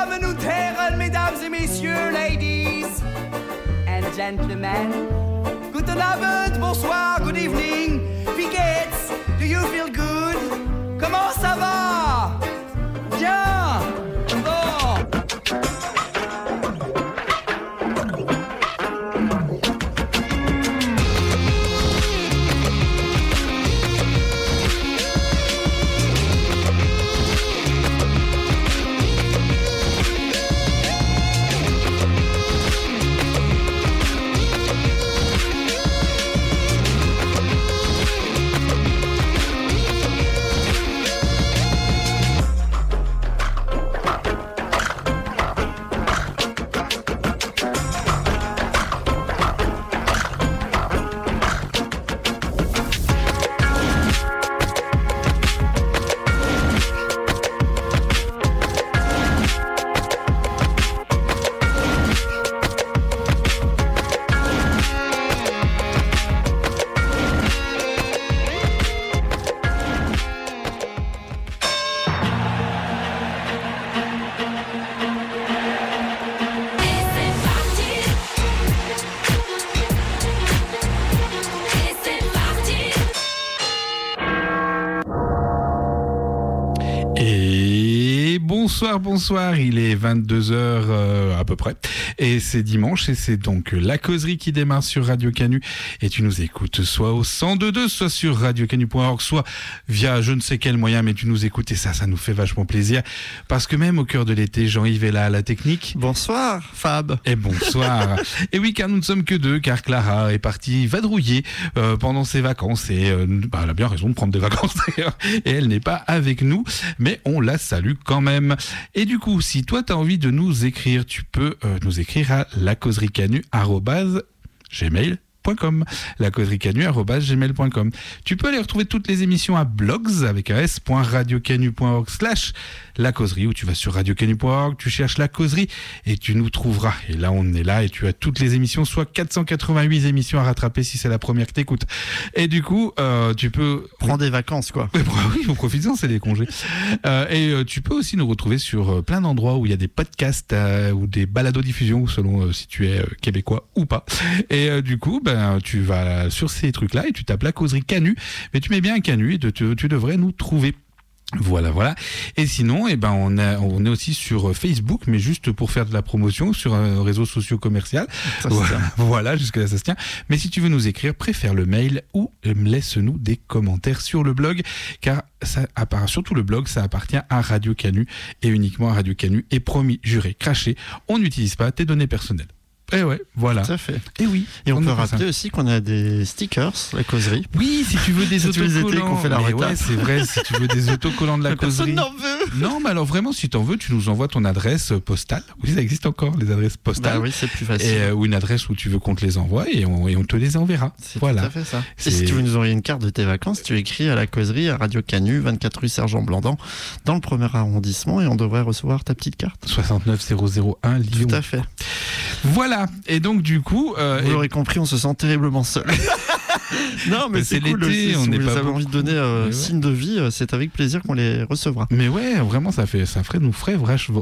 Damen und Herren, Mesdames et Messieurs, Ladies and Gentlemen. Guten Abend, bonsoir, good evening. Wie geht's? Do you feel good? Comment ça va? Bien. Bon. Bonsoir, il est 22h à peu près et c'est dimanche et c'est donc la causerie qui démarre sur Radio Canu et tu nous écoutes soit au 102.2 soit sur radiocanu.org soit via je ne sais quel moyen mais tu nous écoutes et ça nous fait vachement plaisir parce que même au cœur de l'été Jean-Yves est là à la technique. Bonsoir Fab. Et bonsoir. Et oui car nous ne sommes que deux car Clara est partie vadrouiller pendant ses vacances et elle a bien raison de prendre des vacances d'ailleurs et elle n'est pas avec nous mais on la salue quand même. Et du coup, si toi, tu as envie de nous écrire, tu peux nous écrire à lacausericanu@gmail.com. lacausericanu@gmail.com. Tu peux aller retrouver toutes les émissions à blogs avec un s.radiocanu.org/la causerie, où tu vas sur radiocanu.org, tu cherches la causerie et tu nous trouveras. Et là, on est là et tu as toutes les émissions, soit 488 émissions à rattraper si c'est la première que t'écoutes. Et du coup, tu peux... Prends des vacances, quoi. Oui, profites-en, c'est des congés. Et tu peux aussi nous retrouver sur plein d'endroits où il y a des podcasts ou des balados-diffusions, selon si tu es québécois ou pas. Et du coup, tu vas sur ces trucs-là et tu tapes la causerie Canu, mais tu mets bien Canu et tu devrais nous trouver. Voilà. Et sinon, on est aussi sur Facebook, mais juste pour faire de la promotion sur un réseau socio-commercial. Voilà, jusque-là, ça se tient. Mais si tu veux nous écrire, préfère le mail ou laisse-nous des commentaires sur le blog, car surtout le blog, ça appartient à Radio Canu et uniquement à Radio Canu. Et promis, juré, craché, on n'utilise pas tes données personnelles. Et ouais, voilà. Tout à fait. Et oui. Et on peut rappeler aussi qu'on a des stickers, la causerie. Oui, si tu veux des autocollants. Qu'on fait la ouais, c'est vrai, si tu veux des autocollants de la causerie. Personne n'en veut. Non, mais alors vraiment, si t'en veux, tu nous envoies ton adresse postale. Oui, ça existe encore, les adresses postales. Oui, c'est plus facile. Ou une adresse où tu veux qu'on te les envoie et on te les enverra. C'est voilà. Tout à fait ça. Et si tu veux nous envoyer une carte de tes vacances, tu écris à la causerie à Radio Canu, 24 rue Sergent Blandan, dans le premier arrondissement et on devrait recevoir ta petite carte. 69001 Lyon. Tout à fait. Voilà. Et donc, du coup... vous l'aurez compris, on se sent terriblement seul. Non, mais c'est cool l'été, aussi. on Si n'est vous pas avez envie de donner signe de vie, c'est avec plaisir qu'on les recevra. Mais ouais, vraiment, nous ferait vachement...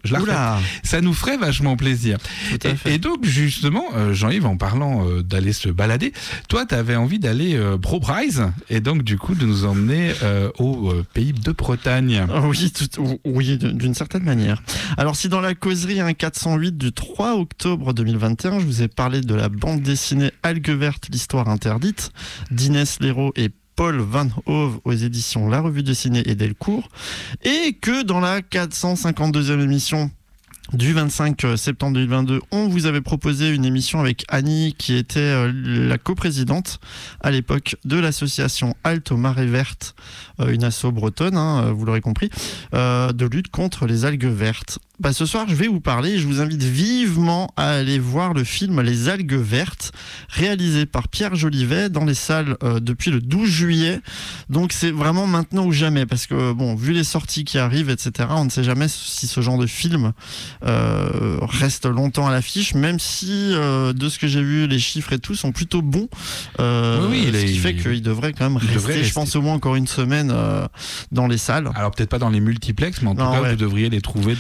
Ça nous ferait vachement plaisir. Tout à fait. Et donc, justement, Jean-Yves, en parlant d'aller se balader, toi, t'avais envie d'aller Brobreise et donc, du coup, de nous emmener au pays de Bretagne. Oui, d'une certaine manière. Alors, si dans la causerie 408 du 3 octobre 2021, je vous ai parlé de la bande dessinée Algues vertes, l'histoire interdite, d'Inès Léraud et Paul Van Hove aux éditions La Revue dessinée et Delcourt, et que dans la 452e émission du 25 septembre 2022, on vous avait proposé une émission avec Annie qui était la coprésidente à l'époque de l'association Halte aux Marées Vertes, une asso bretonne, vous l'aurez compris, de lutte contre les algues vertes. Ce soir, je vais vous parler et je vous invite vivement à aller voir le film Les Algues Vertes, réalisé par Pierre Jolivet dans les salles depuis le 12 juillet. Donc c'est vraiment maintenant ou jamais, parce que vu les sorties qui arrivent, etc., on ne sait jamais si ce genre de film reste longtemps à l'affiche, même si de ce que j'ai vu, les chiffres et tout sont plutôt bons. Ce qui fait qu'il devrait quand même rester, je pense, au moins encore une semaine dans les salles. Alors peut-être pas dans les multiplex, mais en tout cas, vous devriez les trouver dans les... Je pense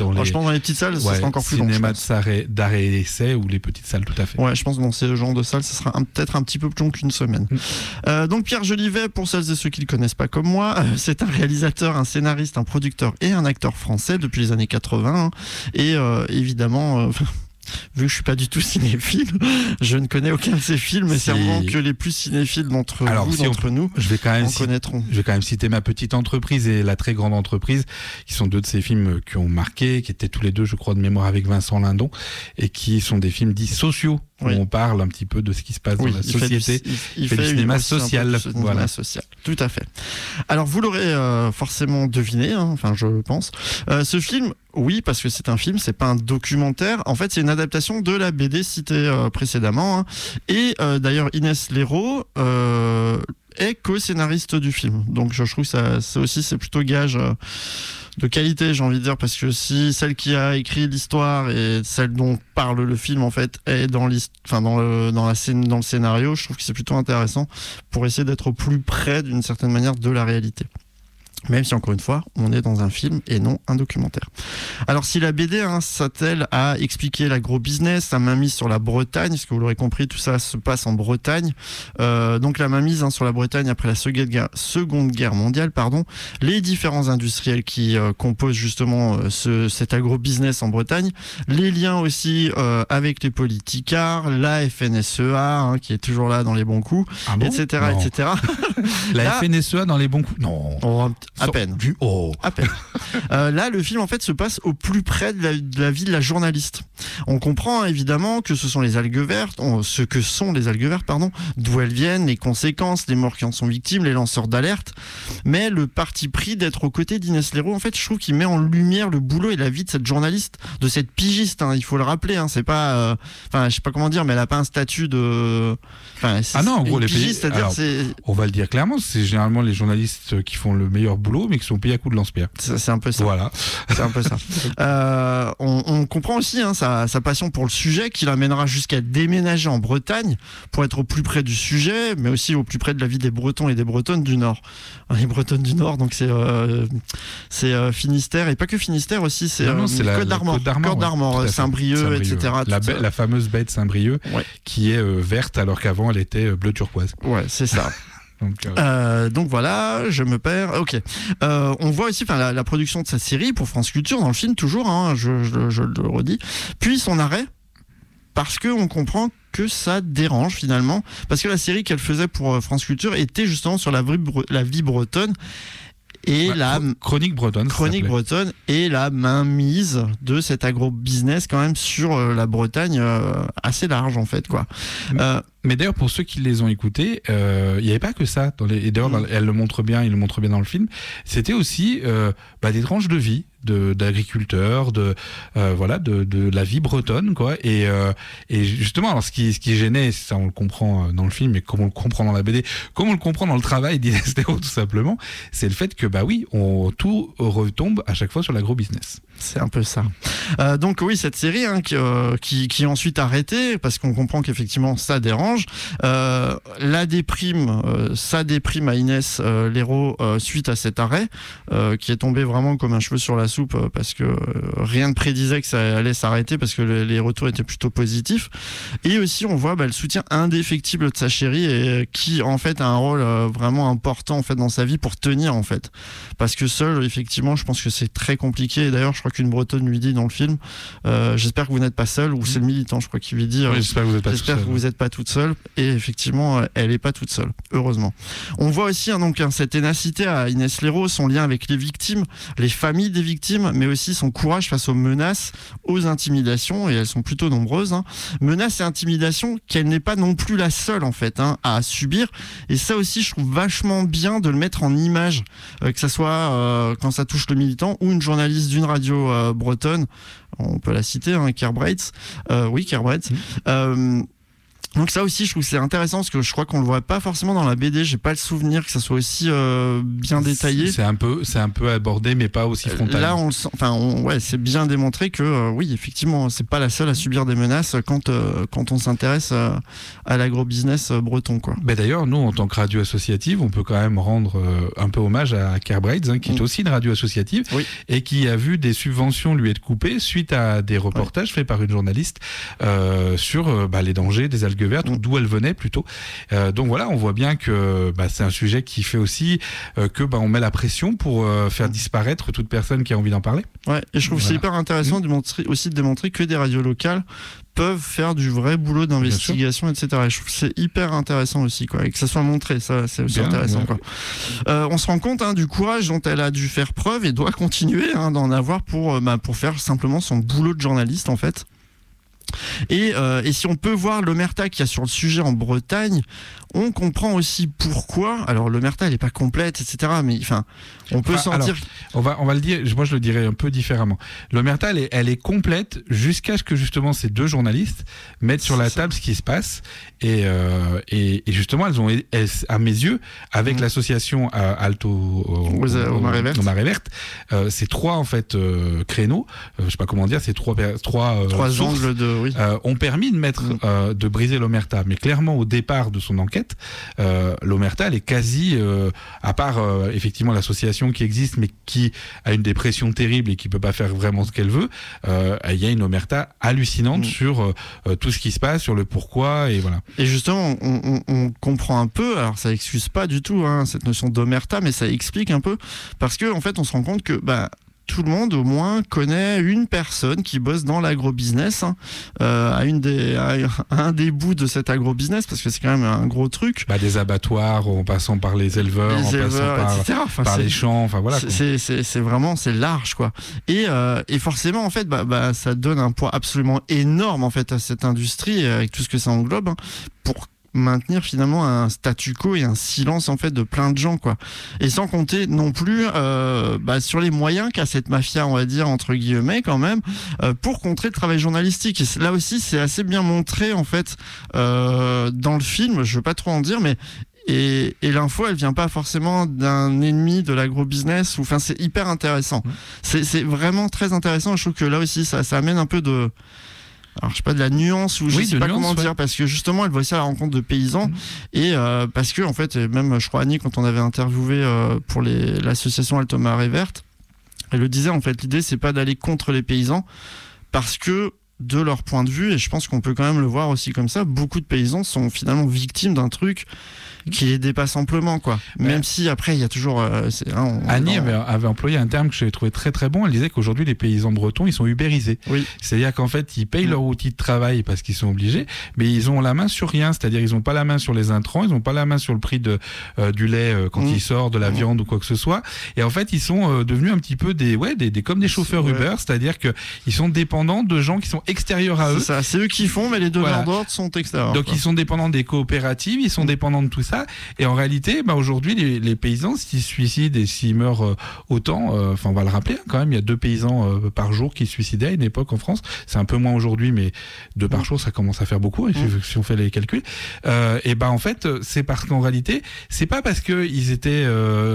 dans les petites salles, ce sera encore plus long. Cinéma d'arrêt et essai ou les petites salles, tout à fait. Ouais, je pense que dans ces genres de salles, ce sera peut-être un petit peu plus long qu'une semaine. Donc Pierre Jolivet, pour celles et ceux qui ne le connaissent pas comme moi, c'est un réalisateur, un scénariste, un producteur et un acteur français depuis les années 80. Et évidemment... vu que je suis pas du tout cinéphile, je ne connais aucun de ces films, mais c'est vraiment que les plus cinéphiles d'entre nous connaîtront. Je vais quand même citer Ma petite entreprise et La très grande entreprise, qui sont deux de ces films qui ont marqué, qui étaient tous les deux, je crois, de mémoire avec Vincent Lindon, et qui sont des films dits sociaux, où on parle un petit peu de ce qui se passe dans la société. Il fait du cinéma social. Voilà. Social. Tout à fait. Alors, vous l'aurez forcément deviné, enfin, je pense. Ce film, oui, parce que c'est un film, c'est pas un documentaire. En fait, c'est une adaptation de la BD citée précédemment. Et d'ailleurs, Inès Léraud est co-scénariste du film. Donc, je trouve que ça aussi, c'est plutôt gage de qualité, j'ai envie de dire, parce que si celle qui a écrit l'histoire et celle dont parle le film, en fait, est dans le scénario, je trouve que c'est plutôt intéressant pour essayer d'être au plus près, d'une certaine manière, de la réalité. Même si, encore une fois, on est dans un film et non un documentaire. Alors, si la BD s'attelle à expliquer l'agro-business, la mainmise sur la Bretagne, parce que vous l'aurez compris, tout ça se passe en Bretagne. Donc, la mainmise sur la Bretagne après la Seconde Guerre mondiale, les différents industriels qui composent justement cet agro-business en Bretagne, les liens aussi avec les politicards, la FNSEA, qui est toujours là dans les bons coups, etc. etc. La FNSEA dans les bons coups. Non. À peine. À peine. Là, le film en fait se passe au plus près de la vie de la journaliste. On comprend évidemment que ce sont les algues vertes, d'où elles viennent, les conséquences, les morts qui en sont victimes, les lanceurs d'alerte. Mais le parti pris d'être aux côtés d'Inès Léraud, en fait, je trouve qu'il met en lumière le boulot et la vie de cette journaliste, de cette pigiste. Il faut le rappeler. C'est pas, je sais pas comment dire, mais elle a pas un statut de. En gros, les pigistes, c'est-à-dire on va le dire clairement, c'est généralement les journalistes qui font le meilleur boulot, mais qui sont payés à coups de lance-pierre. C'est un peu ça. Voilà. C'est un peu ça. On comprend aussi sa passion pour le sujet qui l'amènera jusqu'à déménager en Bretagne pour être au plus près du sujet, mais aussi au plus près de la vie des Bretons et des Bretonnes du Nord. Les Bretonnes du Nord, donc c'est Finistère, et pas que Finistère aussi, c'est Côte d'Armor, Saint-Brieuc, etc. La fameuse baie de Saint-Brieuc, qui est verte alors qu'avant elle était bleu turquoise. Ouais, c'est ça. Donc voilà, je me perds. Ok. On voit aussi la production de cette série pour France Culture dans le film toujours, je le redis. Puis son arrêt parce que on comprend que ça dérange finalement, parce que la série qu'elle faisait pour France Culture était justement sur la vie bretonne. Et la chronique bretonne et la mainmise de cet agro-business quand même sur la Bretagne assez large en fait quoi. Mais d'ailleurs, pour ceux qui les ont écoutés, il n'y avait pas que ça. Et d'ailleurs, il le montre bien dans le film. C'était aussi des tranches de vie d'agriculteurs, de la vie bretonne, quoi. Et justement, alors ce qui gênait, ça on le comprend dans le film, mais comme on le comprend dans la BD, comme on le comprend dans le travail d'Inès Léraud tout simplement, c'est le fait que tout retombe à chaque fois sur l'agro-business. C'est un peu ça. Donc oui, cette série qui est ensuite arrêtée parce qu'on comprend qu'effectivement ça dérange. Ça déprime à Inès Léraud suite à cet arrêt qui est tombé vraiment comme un cheveu sur la soupe parce que rien ne prédisait que ça allait s'arrêter parce que les retours étaient plutôt positifs. Et aussi on voit le soutien indéfectible de sa chérie et qui en fait a un rôle vraiment important en fait dans sa vie pour tenir en fait. Parce que seul effectivement je pense que c'est très compliqué. Et d'ailleurs je crois qu'une Bretonne lui dit dans le film j'espère que vous n'êtes pas seule, ou c'est le militant je crois qui lui dit j'espère que vous n'êtes pas toute seule. Et effectivement elle n'est pas toute seule, heureusement. On voit aussi cette ténacité à Inès Léraud, son lien avec les victimes, les familles des victimes, mais aussi son courage face aux menaces, aux intimidations, et elles sont plutôt nombreuses. Menaces et intimidations qu'elle n'est pas non plus la seule en fait à subir. Et ça aussi je trouve vachement bien de le mettre en image, que ça soit quand ça touche le militant ou une journaliste d'une radio bretonne, on peut la citer, Kerbrates. Donc ça aussi, je trouve que c'est intéressant parce que je crois qu'on le voit pas forcément dans la BD. J'ai pas le souvenir que ça soit aussi bien détaillé. C'est un peu abordé, mais pas aussi frontal. Là, on le sent. Enfin, c'est bien démontré que oui, effectivement, c'est pas la seule à subir des menaces quand on s'intéresse à l'agrobusiness breton, quoi. Ben d'ailleurs, nous, en tant que radio associative, on peut quand même rendre un peu hommage à Cairbraids, qui est aussi une radio associative et qui a vu des subventions lui être coupées suite à des reportages faits par une journaliste sur les dangers des algues vertes, ou d'où elles venaient plutôt. Donc voilà, on voit bien que c'est un sujet qui fait aussi que on met la pression pour faire disparaître toute personne qui a envie d'en parler. Ouais, et je trouve que c'est hyper intéressant de démontrer que des radios locales peuvent faire du vrai boulot d'investigation, etc. Et je trouve que c'est hyper intéressant aussi, quoi, et que ça soit montré, ça c'est aussi intéressant, quoi. On se rend compte du courage dont elle a dû faire preuve et doit continuer d'en avoir pour faire simplement son boulot de journaliste, en fait. Et si on peut voir l'omerta qu'il y a sur le sujet en Bretagne, on comprend aussi pourquoi. Alors l'omerta elle est pas complète, etc. Mais enfin, on peut sentir. Alors, on va le dire. Moi je le dirais un peu différemment. L'omerta elle est complète jusqu'à ce que justement ces deux journalistes mettent sur la table ce qui se passe et justement elles à mes yeux avec l'association Alto au Marée Verte, ces trois en fait créneaux, je sais pas comment dire, ces trois angles ont permis de mettre de briser l'omerta. Mais clairement au départ de son enquête, l'omerta elle est quasi à part effectivement l'association qui existe mais qui a une dépression terrible et qui peut pas faire vraiment ce qu'elle veut, il y a une omerta hallucinante sur tout ce qui se passe, sur le pourquoi, et voilà. Et justement on comprend un peu, alors ça excuse pas du tout cette notion d'omerta, mais ça explique un peu, parce que en fait on se rend compte que tout le monde au moins connaît une personne qui bosse dans l'agrobusiness, à un des bouts de cet agrobusiness, parce que c'est quand même un gros truc. Des abattoirs en passant par les éleveurs, etc. par les champs, enfin voilà. C'est vraiment large, quoi. Et forcément en fait ça donne un poids absolument énorme en fait à cette industrie avec tout ce que ça englobe, pour maintenir finalement un statu quo et un silence en fait de plein de gens, quoi. Et sans compter non plus sur les moyens qu'a cette mafia, on va dire entre guillemets quand même, pour contrer le travail journalistique. Et là aussi c'est assez bien montré en fait dans le film, je veux pas trop en dire, mais et l'info elle vient pas forcément d'un ennemi de l'agrobusiness, enfin c'est hyper intéressant. C'est vraiment très intéressant. Je trouve que là aussi ça amène un peu de, alors je sais pas, de la nuance, ou je sais pas comment dire, parce que justement elle va aussi à la rencontre de paysans, et parce que en fait, même je crois Annie, quand on avait interviewé pour l'association Alto Marée Verte, elle le disait en fait, l'idée c'est pas d'aller contre les paysans, parce que de leur point de vue, et je pense qu'on peut quand même le voir aussi comme ça, beaucoup de paysans sont finalement victimes d'un truc qui les dépasse amplement, quoi. Même si après il y a toujours Annie avait employé un terme que j'ai trouvé très très bon. Elle disait qu'aujourd'hui les paysans bretons ils sont ubérisés. C'est-à-dire qu'en fait ils payent leur outil de travail parce qu'ils sont obligés, mais ils ont la main sur rien. C'est-à-dire ils n'ont pas la main sur les intrants, ils n'ont pas la main sur le prix du lait quand il sort, de la viande ou quoi que ce soit. Et en fait ils sont devenus un petit peu comme des chauffeurs Uber, c'est-à-dire que ils sont dépendants de gens qui sont extérieurs à eux. C'est eux qui font, mais les donneurs d'ordre sont extérieurs. Donc ils sont dépendants des coopératives, ils sont dépendants de tout ça. Et en réalité, aujourd'hui, les paysans, s'ils se suicident et s'ils meurent autant, on va le rappeler, quand même, il y a 2 paysans par jour qui se suicidaient à une époque en France. C'est un peu moins aujourd'hui, mais 2 par jour, ça commence à faire beaucoup, si on fait les calculs. En fait, c'est parce qu'en réalité, c'est pas parce qu'ils étaient,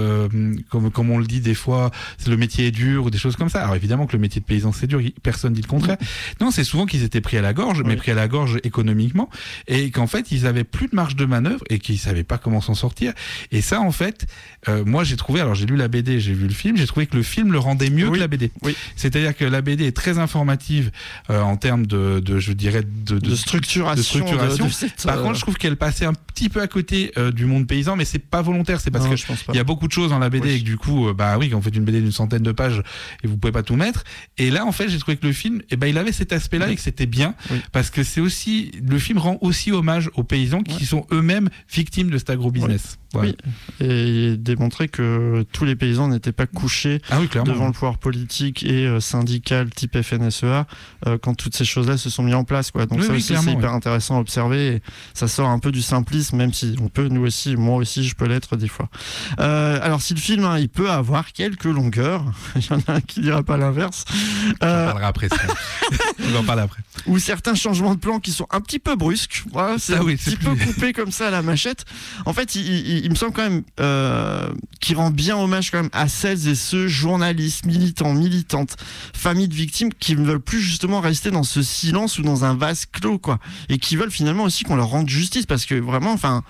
comme on le dit des fois, le métier est dur ou des choses comme ça. Alors évidemment que le métier de paysan, c'est dur, personne dit le contraire. Non, c'est souvent qu'ils étaient pris à la gorge, mais pris à la gorge économiquement, et qu'en fait, ils avaient plus de marge de manœuvre et qu'ils savaient pas comment s'en sortir. Et ça, en fait, moi j'ai trouvé, alors j'ai lu la BD, j'ai vu le film, j'ai trouvé que le film le rendait mieux que la BD. C'est-à-dire que la BD est très informative en termes de structuration. Par contre, je trouve qu'elle passait un petit peu à côté du monde paysan, mais c'est pas volontaire, c'est parce que il y a beaucoup de choses dans la BD et que du coup, quand on fait une BD d'une centaine de pages et vous pouvez pas tout mettre. Et là, en fait, j'ai trouvé que le film, il avait cet aspect-là et que c'était bien, parce que c'est aussi, le film rend aussi hommage aux paysans qui sont eux-mêmes victimes de cet agrobusiness. Oui, et démontrer que tous les paysans n'étaient pas couchés devant le pouvoir politique et syndical type FNSEA quand toutes ces choses-là se sont mises en place, quoi. Donc ça aussi c'est hyper intéressant à observer, et ça sort un peu du simplisme, même si on peut, nous aussi, moi aussi je peux l'être des fois. Alors si le film il peut avoir quelques longueurs, il y en a un qui dira pas l'inverse. On en parlera après ça. On en en parler après. Ou certains changements de plan qui sont un petit peu brusques. Voilà, c'est un petit peu coupé comme ça à la machette. En fait, il me semble quand même qu'il rend bien hommage quand même à celles et ceux journalistes, militants, militantes, familles de victimes qui ne veulent plus justement rester dans ce silence ou dans un vase clos, quoi, et qui veulent finalement aussi qu'on leur rende justice, parce que vraiment, enfin,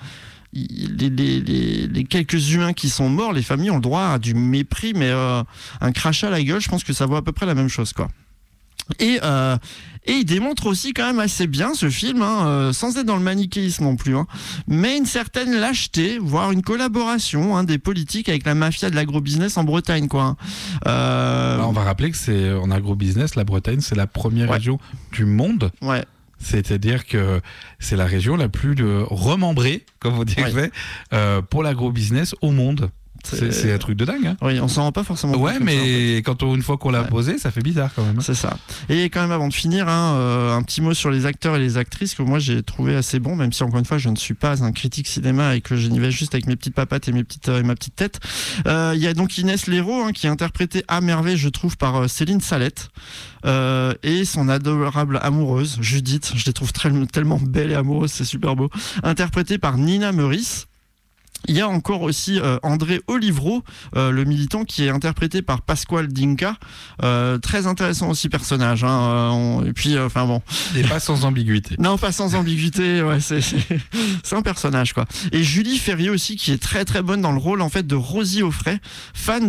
les quelques humains qui sont morts, les familles ont le droit à du mépris, mais un crachat à la gueule, je pense que ça vaut à peu près la même chose, quoi. Et il démontre aussi quand même assez bien ce film, sans être dans le manichéisme non plus, mais une certaine lâcheté, voire une collaboration des politiques avec la mafia de l'agrobusiness en Bretagne, quoi. On va rappeler que c'est en agrobusiness, la Bretagne, c'est la première région du monde. Ouais. C'est-à-dire que c'est la région la plus remembrée, comme on dirait, pour l'agrobusiness au monde. C'est un truc de dingue. Hein. Oui, on s'en rend pas forcément compte. Ouais, mais ça, en fait. une fois qu'on l'a posé, ça fait bizarre quand même. C'est ça. Et quand même, avant de finir, un petit mot sur les acteurs et les actrices que moi j'ai trouvé assez bon, même si encore une fois je ne suis pas un critique cinéma et que je n'y vais juste avec mes petites papates et ma petite tête. Il y a donc Inès Léraud qui est interprétée à merveille, je trouve, par Céline Salette, et son adorable amoureuse Judith. Je les trouve tellement belle et amoureuse, c'est super beau. Interprétée par Nina Meurice. Il y a encore aussi André Olivreau, le militant, qui est interprété par Pasquale Dinka. Très intéressant aussi personnage. Et puis, enfin bon. Et pas sans ambiguïté. Non, pas sans ambiguïté. Ouais, c'est un personnage, quoi. Et Julie Ferrier aussi, qui est très très bonne dans le rôle en fait de Rosie Offray, femme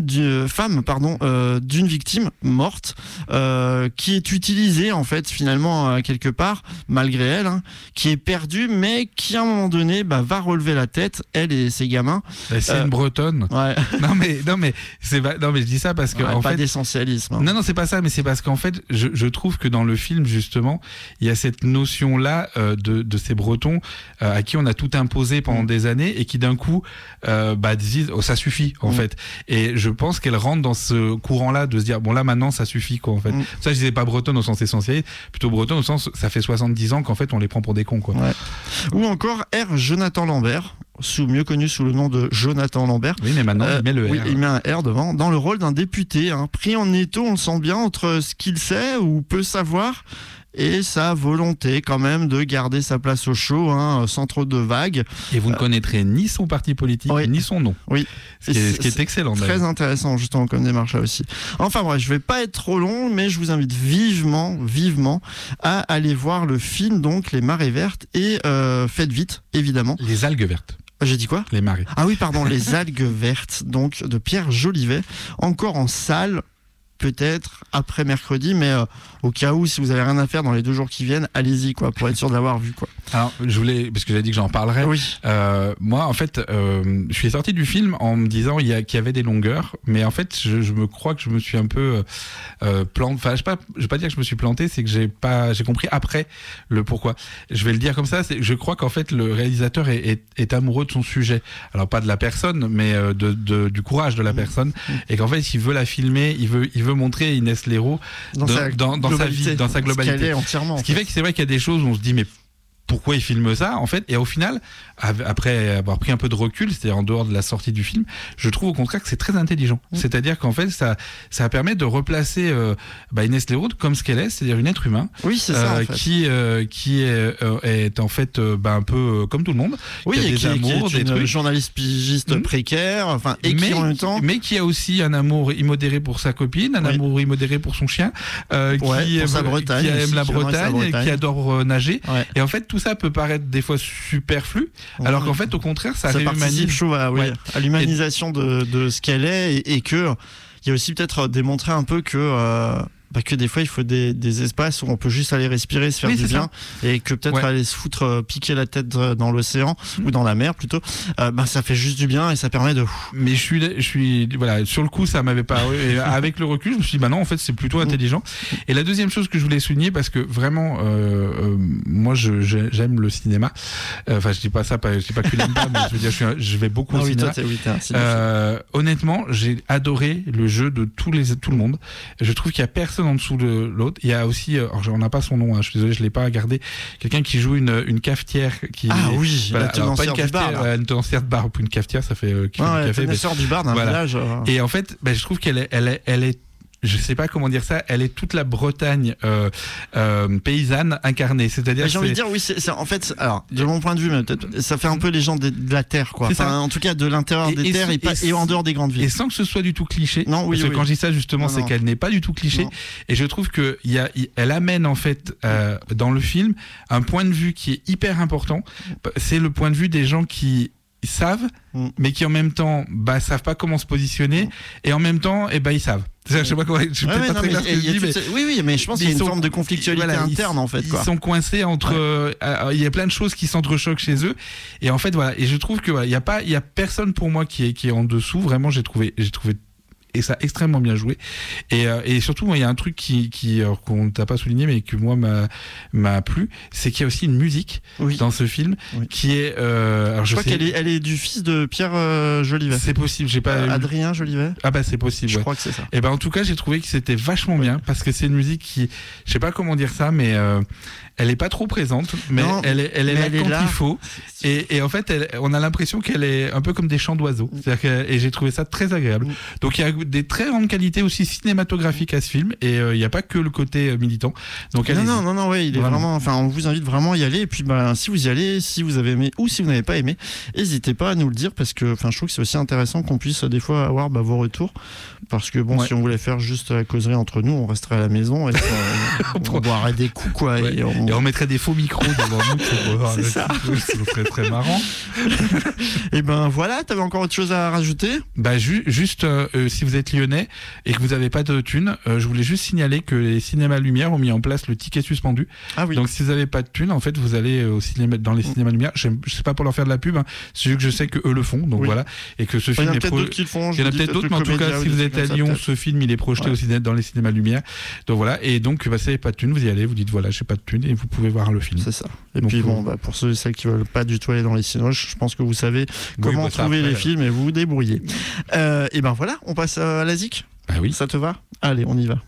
d'une victime morte, qui est utilisée en fait finalement quelque part malgré elle, qui est perdue, mais qui à un moment donné va relever la tête, elle et ses gamins. C'est une Bretonne. Ouais. Non mais je dis ça parce que ouais, en pas fait d'essentialisme. Non, c'est pas ça, mais c'est parce qu'en fait je trouve que dans le film justement il y a cette notion là de ces Bretons à qui on a tout imposé pendant des années et qui d'un coup disent ça suffit en fait. Et je pense qu'elle rentre dans ce courant là de se dire bon là maintenant ça suffit quoi en fait. Ça je disais pas Bretonne au sens essentiel, plutôt Bretonne au sens ça fait 70 ans qu'en fait on les prend pour des cons quoi. Ouais. Ou encore R. Jonathan Lambert, mieux connu sous le nom de Jonathan Lambert. Oui, mais maintenant, il met le R. Oui, il met un R devant, dans le rôle d'un député, pris en étau, on le sent bien, entre ce qu'il sait ou peut savoir et sa volonté quand même de garder sa place au chaud, sans trop de vagues. Et vous ne connaîtrez ni son parti politique, ni son nom. Oui. Ce qui est excellent. Très intéressant, justement, comme démarche là aussi. Enfin bref, je vais pas être trop long, mais je vous invite vivement à aller voir le film, donc, Les Marées Vertes, et faites vite, évidemment. Les algues vertes. J'ai dit quoi ? Les marées. Ah oui, pardon, Les algues vertes, donc, de Pierre Jolivet, encore en salle, peut-être après mercredi, mais au cas où, si vous avez rien à faire dans les 2 jours qui viennent, allez-y, quoi, pour être sûr de l'avoir vu, quoi. Alors, parce que j'avais dit que j'en parlerais. Oui. Moi, en fait, je suis sorti du film en me disant qu'il y avait des longueurs, mais en fait, je me crois que je me suis un peu planté. Enfin, je vais pas dire que je me suis planté, c'est que j'ai compris après le pourquoi. Je vais le dire comme ça, je crois qu'en fait, le réalisateur est amoureux de son sujet. Alors, pas de la personne, mais du courage de la personne, et qu'en fait, il veut la filmer, il veut montrer Inès Léraud dans sa vie, dans sa globalité. Entièrement, ce qui fait que c'est vrai qu'il y a des choses où on se dit mais pourquoi il filme ça en fait, et au final après avoir pris un peu de recul, c'est-à-dire en dehors de la sortie du film, je trouve au contraire que c'est très intelligent. C'est-à-dire qu'en fait ça permet de replacer Inès Léraud comme ce qu'elle est, c'est-à-dire une être humain, c'est ça, en fait. qui est en fait un peu comme tout le monde, oui, qui a des amours, qui est des trucs, journaliste pigiste précaire, et mais, qui en même temps, mais qui a aussi un amour immodéré pour sa copine, un amour immodéré pour son chien, qui aime la Bretagne, qui adore nager, et en fait tout ça peut paraître des fois superflu, alors qu'en fait au contraire ça participe à l'humanisation de ce qu'elle est, et que il y a aussi peut-être démontré un peu que des fois il faut des espaces où on peut juste aller respirer, se faire du bien, et que peut-être aller se foutre piquer la tête dans l'océan ou dans la mer plutôt, ça fait juste du bien et ça permet de. Mais je suis voilà, sur le coup ça m'avait pas, et avec le recul je me suis dit non en fait c'est plutôt intelligent. Et la deuxième chose que je voulais souligner, parce que vraiment moi j'aime le cinéma, enfin je dis pas ça, je dis pas que je l'aime pas, mais je veux dire je vais beaucoup au cinéma. Honnêtement j'ai adoré le jeu de tout le monde. Je trouve qu'il y a personne en dessous de l'autre. Il y a aussi, alors on n'a pas son nom, je suis désolé, je l'ai pas gardé, quelqu'un qui joue une cafetière qui. Ah oui, la tenancière du bar. Une tenancière de bar, ou une cafetière, ça fait qui fait du café. La tenancière du bar d'un village. Et en fait, je trouve qu'elle est je sais pas comment dire ça, elle est toute la Bretagne paysanne incarnée. C'est-à-dire, j'ai envie de dire, oui, c'est en fait, alors de mon point de vue, mais peut-être, ça fait un peu les gens de la terre, quoi. Enfin, en tout cas, de l'intérieur des terres et en dehors des grandes villes. Et sans que ce soit du tout cliché. Non, oui, parce que quand je dis ça, justement, c'est qu'elle n'est pas du tout cliché. Non. Et je trouve que elle amène en fait dans le film un point de vue qui est hyper important. C'est le point de vue des gens qui savent, mais qui en même temps savent pas comment se positionner, et en même temps ils savent. Je sais pas comment, je suis peut-être pas très clair ce que je dis, mais oui, mais je pense qu'il y a une forme de conflictualité interne en fait. Ils sont coincés entre, il y a plein de choses qui s'entrechoquent chez eux, et en fait voilà, et je trouve que il y a personne pour moi qui est en dessous. Vraiment, j'ai trouvé et ça extrêmement bien joué, et surtout moi il y a un truc qu'on t'a pas souligné mais que moi m'a plu, c'est qu'il y a aussi une musique dans ce film qui est alors je crois qu'elle est du fils de Pierre Jolivet. C'est possible, j'ai pas Adrien Jolivet. Ah bah c'est possible. Je crois que c'est ça. Et en tout cas j'ai trouvé que c'était vachement bien, parce que c'est une musique qui, je sais pas comment dire ça, mais elle est pas trop présente, mais non, elle est là quand il faut, et en fait on a l'impression qu'elle est un peu comme des chants d'oiseaux, et j'ai trouvé ça très agréable. Donc il y a des très grandes qualités aussi cinématographiques à ce film, et il n'y a pas que le côté militant. Donc non, ouais, il est vraiment, enfin on vous invite vraiment à y aller, et puis si vous y allez, si vous avez aimé ou si vous n'avez pas aimé, n'hésitez pas à nous le dire, parce que je trouve que c'est aussi intéressant qu'on puisse des fois avoir vos retours, parce que si on voulait faire juste la causerie entre nous, on resterait à la maison et on boirait des coups, quoi. Ouais. Et on mettrait des faux micros devant nous. C'est ça. Ce serait très marrant. Et voilà, t'avais encore autre chose à rajouter? Juste si vous êtes lyonnais et que vous n'avez pas de thunes, je voulais juste signaler que les cinémas Lumière ont mis en place le ticket suspendu. Ah oui. Donc si vous n'avez pas de thunes, en fait vous allez dans les cinémas Lumière. Je sais pas pour leur faire de la pub, c'est juste que je sais que eux le font, donc voilà, et que ce film est il y en a peut-être d'autres, mais en tout cas si vous êtes à Lyon, ce film il est projeté aussi dans les cinémas Lumière. Donc voilà, et donc si vous n'avez pas de thunes, vous y allez, vous dites voilà, j'ai pas de thunes, et vous pouvez voir le film. C'est ça. Et donc, puis pour ceux et celles qui veulent pas du tout aller dans les cinémas, je pense que vous savez comment trouver les films et vous vous débrouillez. Et voilà, on passe à la ZIC. Ah oui. Ça te va? Allez, on y va.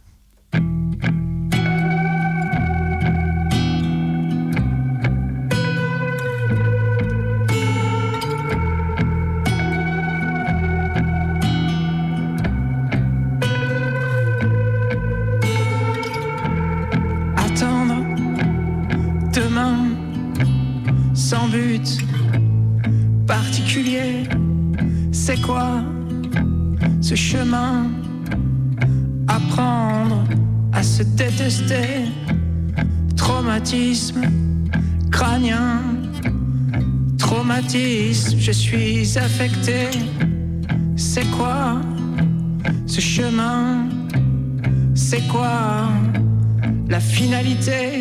Attendre demain sans but particulier, c'est quoi ce chemin? Apprendre à se détester, traumatisme crânien, traumatisme, je suis affecté. C'est quoi ce chemin? C'est quoi la finalité?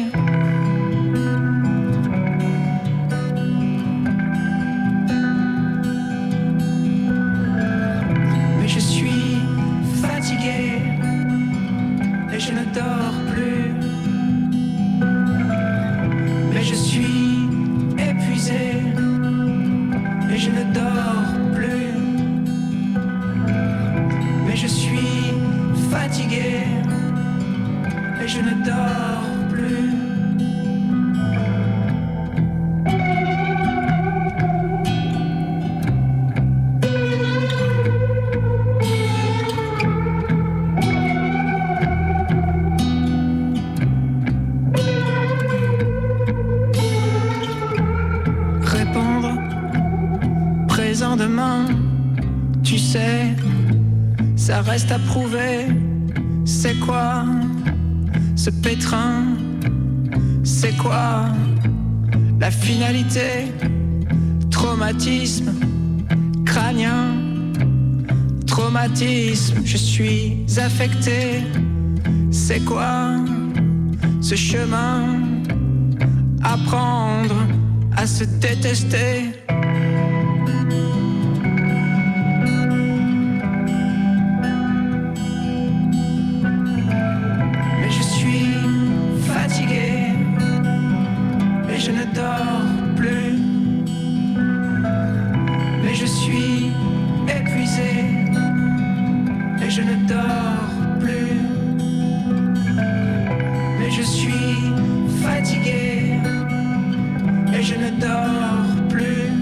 Mais je suis fatigué et je ne dors plus. Mais je suis épuisé et je ne dors plus. Mais je suis fatigué et je ne dors plus. Répondre, présent demain, tu sais, ça reste à prouver. C'est quoi ce pétrin? C'est quoi la finalité? Traumatisme crânien, traumatisme, je suis affecté. C'est quoi ce chemin? Apprendre à se détester. Mais je suis fatigué et je ne dors plus. Mais je suis épuisé et je ne dors plus. Mais je suis fatigué et je ne dors plus.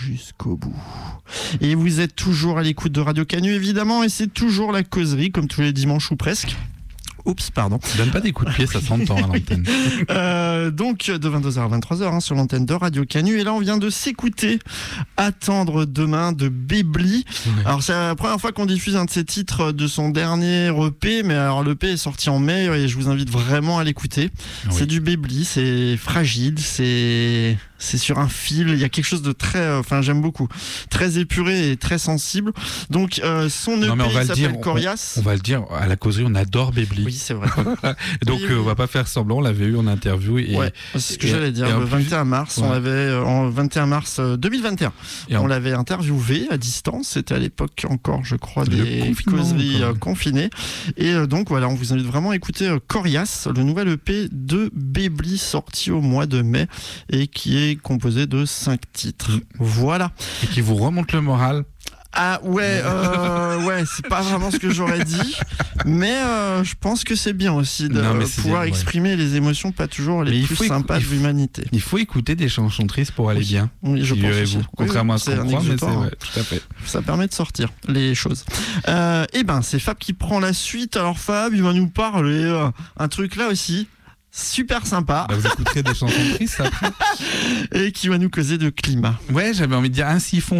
jusqu'au bout. Et vous êtes toujours à l'écoute de Radio Canu, évidemment, et c'est toujours la causerie, comme tous les dimanches ou presque. Oups, pardon. Donne pas des coups de pied, ça s'entend à l'antenne. Donc de 22h à 23h sur l'antenne de Radio Canu. Et là, on vient de s'écouter Attendre demain de Bébli. Ouais. Alors, c'est la première fois qu'on diffuse un de ses titres de son dernier EP. Mais alors, l'EP est sorti en mai et je vous invite vraiment à l'écouter. Oui. C'est du Bébli, c'est fragile, c'est sur un fil. Il y a quelque chose de très... j'aime beaucoup. Très épuré et très sensible. Donc, son EP s'appelle Coriace. On va le dire, à la causerie, on adore Bébli. Oui, c'est vrai. Donc Oui. on va pas faire semblant, on l'avait eu en interview et Ouais, c'est ce que et- j'allais dire. et en Le plus- 21 mars, on Ouais. l'avait en 21 mars 2021. Et en- On l'avait interviewé à distance. C'était à l'époque encore, je crois, Le des confinement, causeries encore. confinées. Et donc voilà, on vous invite vraiment à écouter Coriace, le nouvel EP de Bébli sorti au mois de mai et qui est composé de 5 titres. Voilà. et qui vous remonte le moral. Ah ouais, c'est pas vraiment ce que j'aurais dit, mais je pense que c'est bien aussi de Non, mais c'est pouvoir bien, ouais. exprimer les émotions pas toujours Mais les il plus faut sympas de il faut- l'humanité. Il faut écouter des chansons tristes pour aller Oui. bien. Oui, je pense Figurez-vous. aussi. Contrairement Oui, à ce c'est qu'on un croit, mais c'est exutoire, vrai, tout à fait. Ça permet de sortir les choses. Et ben, c'est Fab qui prend la suite. Alors Fab, il va nous parler un truc là aussi super sympa Bah, vous écouterez des chansons tristes après. et qui va nous causer de climat. Ouais, j'avais envie de dire ainsi fond.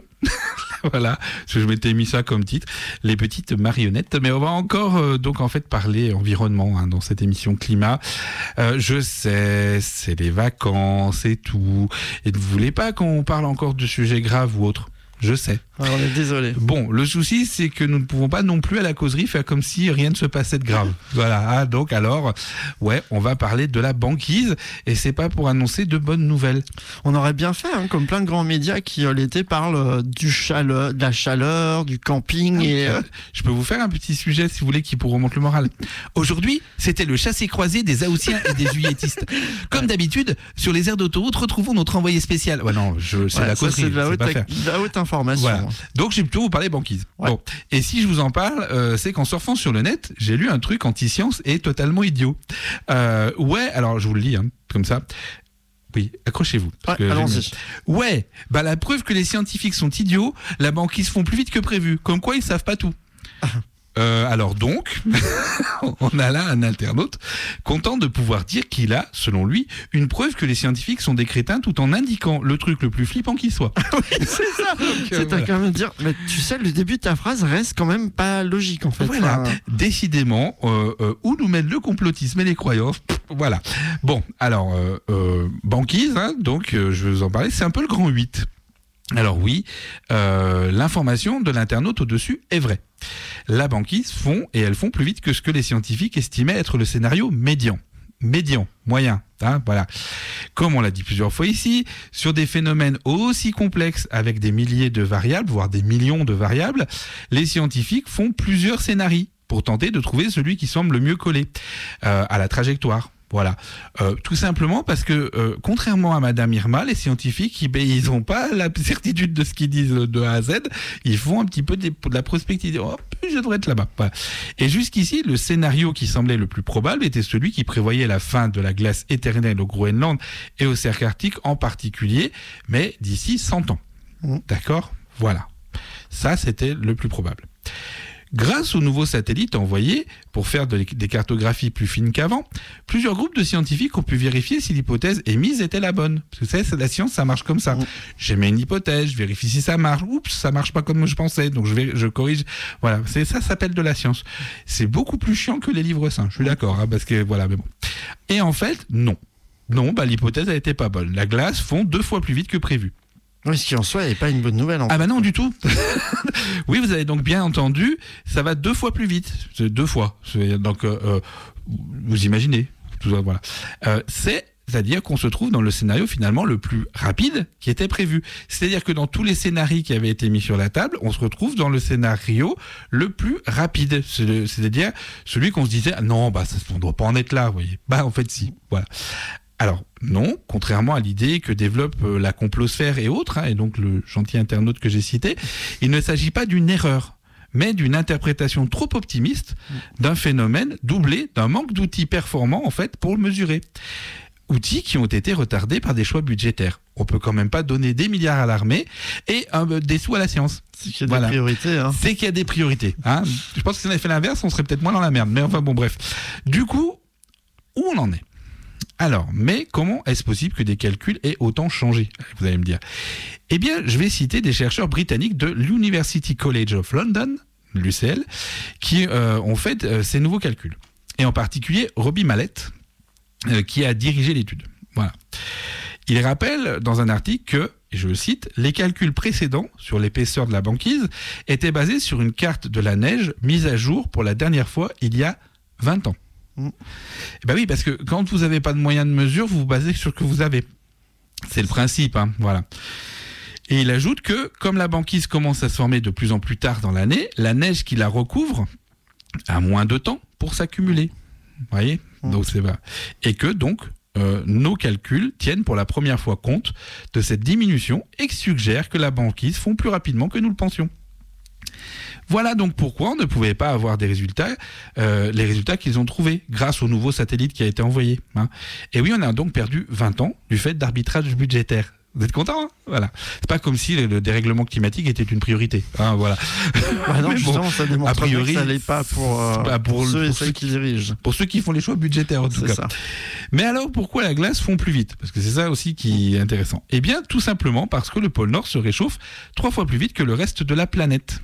Voilà, parce que je m'étais mis ça comme titre, les petites marionnettes. Mais on va encore donc en fait parler environnement dans cette émission climat. Je sais, c'est les vacances et tout, et vous voulez pas qu'on parle encore de sujets graves ou autres. Je sais. Alors, on est désolé. Bon, le souci, c'est que nous ne pouvons pas non plus à la causerie faire comme si rien ne se passait de grave. Voilà. Donc alors, ouais, on va parler de la banquise et c'est pas pour annoncer de bonnes nouvelles. On aurait bien fait, comme plein de grands médias qui l'été parlent de la chaleur, du camping et Je peux vous faire un petit sujet si vous voulez qui pour remonter le moral. Aujourd'hui, c'était le chassé-croisé des Haussiens et des Juilletistes. Comme d'habitude, sur les aires d'autoroute, retrouvons notre envoyé spécial. Ouais, non, c'est ouais, la ça, causerie. c'est de la c'est haute, pas faire. de la haute information. Voilà. Donc j'ai plutôt vous parler banquise. Ouais. Bon. Et si je vous en parle, c'est qu'en surfant sur le net, j'ai lu un truc anti-science et totalement idiot. Ouais, alors je vous le lis comme ça. Oui, accrochez-vous. parce Ouais, que allons-y. Ouais, bah la preuve que les scientifiques sont idiots, la banquise font plus vite que prévu. Comme quoi ils savent pas tout. Alors donc, on a là un internaute content de pouvoir dire qu'il a, selon lui, une preuve que les scientifiques sont des crétins tout en indiquant le truc le plus flippant qui soit. C'est ça. C'est voilà. quand même dire. Mais tu sais, le début de ta phrase reste quand même pas logique en fait. Voilà, Enfin, décidément, où nous mène le complotisme et les croyances. Voilà. Bon, alors, banquise, donc je vais vous en parler, c'est un peu le grand 8. Alors oui, l'information de l'internaute au-dessus est vraie. La banquise elles font plus vite que ce que les scientifiques estimaient être le scénario médian, moyen, voilà. Comme on l'a dit plusieurs fois ici, sur des phénomènes aussi complexes avec des milliers de variables, voire des millions de variables, les scientifiques font plusieurs scénarios pour tenter de trouver celui qui semble le mieux coller à la trajectoire. Voilà, tout simplement parce que contrairement à Madame Irma, les scientifiques, ils n'ont pas la certitude de ce qu'ils disent de A à Z. Ils font un petit peu de la prospective. Oh, je devrais être là-bas. Voilà. Et jusqu'ici, le scénario qui semblait le plus probable était celui qui prévoyait la fin de la glace éternelle au Groenland et au cercle arctique en particulier, mais d'ici 100 ans. D'accord ? Voilà. Ça, c'était le plus probable. Grâce aux nouveaux satellites envoyés pour faire des cartographies plus fines qu'avant, plusieurs groupes de scientifiques ont pu vérifier si l'hypothèse émise était la bonne. Parce que vous savez, la science, ça marche comme ça. J'émets une hypothèse, je vérifie si ça marche. Oups, ça marche pas comme je pensais, donc je corrige. Voilà, ça s'appelle de la science. C'est beaucoup plus chiant que les livres saints, je suis d'accord, parce que voilà, mais bon. Et en fait, non. Non, l'hypothèse a été pas bonne. La glace fond 2 fois plus vite que prévu. oui, ce qui en soi n'est pas une bonne nouvelle. Ah bah non du tout. Oui, vous avez donc bien entendu, ça va 2 fois plus vite. C'est 2 fois. Donc vous imaginez. Tout ça, voilà. C'est-à-dire qu'on se trouve dans le scénario finalement le plus rapide qui était prévu. C'est-à-dire que dans tous les scénarios qui avaient été mis sur la table, on se retrouve dans le scénario le plus rapide. C'est-à-dire celui qu'on se disait non, on ne doit pas en être là, vous voyez. En fait si. Voilà. Alors non, contrairement à l'idée que développe la complosphère et autres, et donc le gentil internaute que j'ai cité, il ne s'agit pas d'une erreur, mais d'une interprétation trop optimiste d'un phénomène doublé d'un manque d'outils performants en fait pour le mesurer. outils qui ont été retardés par des choix budgétaires. On peut quand même pas donner des milliards à l'armée et des sous à la science. C'est qu'il y a des priorités. Hein. C'est qu'il y a des priorités. Hein. Je pense que si on avait fait l'inverse, on serait peut-être moins dans la merde. Mais enfin bon, bref. Du coup, où on en est ? Alors, mais comment est-ce possible que des calculs aient autant changé ? Vous allez me dire. Eh bien, je vais citer des chercheurs britanniques de l'University College of London, l'UCL, qui ont fait ces nouveaux calculs. Et en particulier, Robbie Mallett, qui a dirigé l'étude. Voilà. Il rappelle dans un article que, et je le cite, les calculs précédents sur l'épaisseur de la banquise étaient basés sur une carte de la neige mise à jour pour la dernière fois il y a 20 ans. Ben oui, parce que quand vous n'avez pas de moyens de mesure, vous vous basez sur ce que vous avez. C'est le principe, hein, voilà. Et il ajoute que, comme la banquise commence à se former de plus en plus tard dans l'année, la neige qui la recouvre a moins de temps pour s'accumuler. Vous voyez ? Donc c'est vrai. Et que donc, nos calculs tiennent pour la première fois compte de cette diminution et suggèrent que la banquise fond plus rapidement que nous le pensions. Voilà donc pourquoi on ne pouvait pas avoir des résultats, les résultats qu'ils ont trouvés grâce au nouveau satellite qui a été envoyé. Hein. Et oui, on a donc perdu 20 ans du fait d'arbitrage budgétaire. Vous êtes content, hein ? Voilà. C'est pas comme si le dérèglement climatique était une priorité. Hein, voilà. Ouais, non, justement, ça démontre a priori, que ça l'est pas pour ceux et celles qui dirigent. Pour ceux qui font les choix budgétaires, en tout cas. Ça. Mais alors, pourquoi la glace fond plus vite ? Parce que c'est ça aussi qui est intéressant. Eh bien, tout simplement parce que le pôle Nord se réchauffe 3 fois plus vite que le reste de la planète.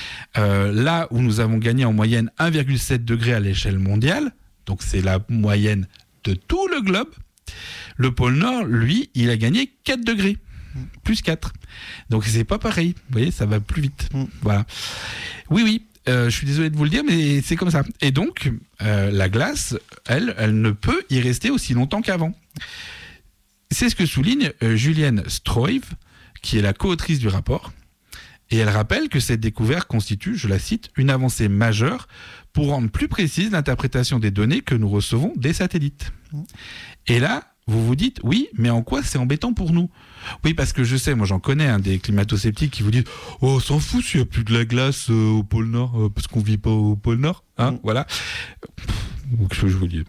Là où nous avons gagné en moyenne 1,7 degré à l'échelle mondiale, donc c'est la moyenne de tout le globe, le pôle Nord, lui, il a gagné 4 degrés, plus 4. Donc c'est pas pareil, vous voyez, ça va plus vite. Voilà. Oui, je suis désolé de vous le dire, mais c'est comme ça. Et donc, la glace, elle ne peut y rester aussi longtemps qu'avant. C'est ce que souligne Julienne Stroeve, qui est la co-autrice du rapport. Et elle rappelle que cette découverte constitue, je la cite, une avancée majeure pour rendre plus précise l'interprétation des données que nous recevons des satellites. Et là, vous vous dites, oui, mais en quoi c'est embêtant pour nous ? Oui, parce que je sais, moi j'en connais des climato-sceptiques qui vous disent « Oh, on s'en fout s'il n'y a plus de la glace au pôle Nord, parce qu'on ne vit pas au pôle Nord. Hein, » Voilà. Je vous dis.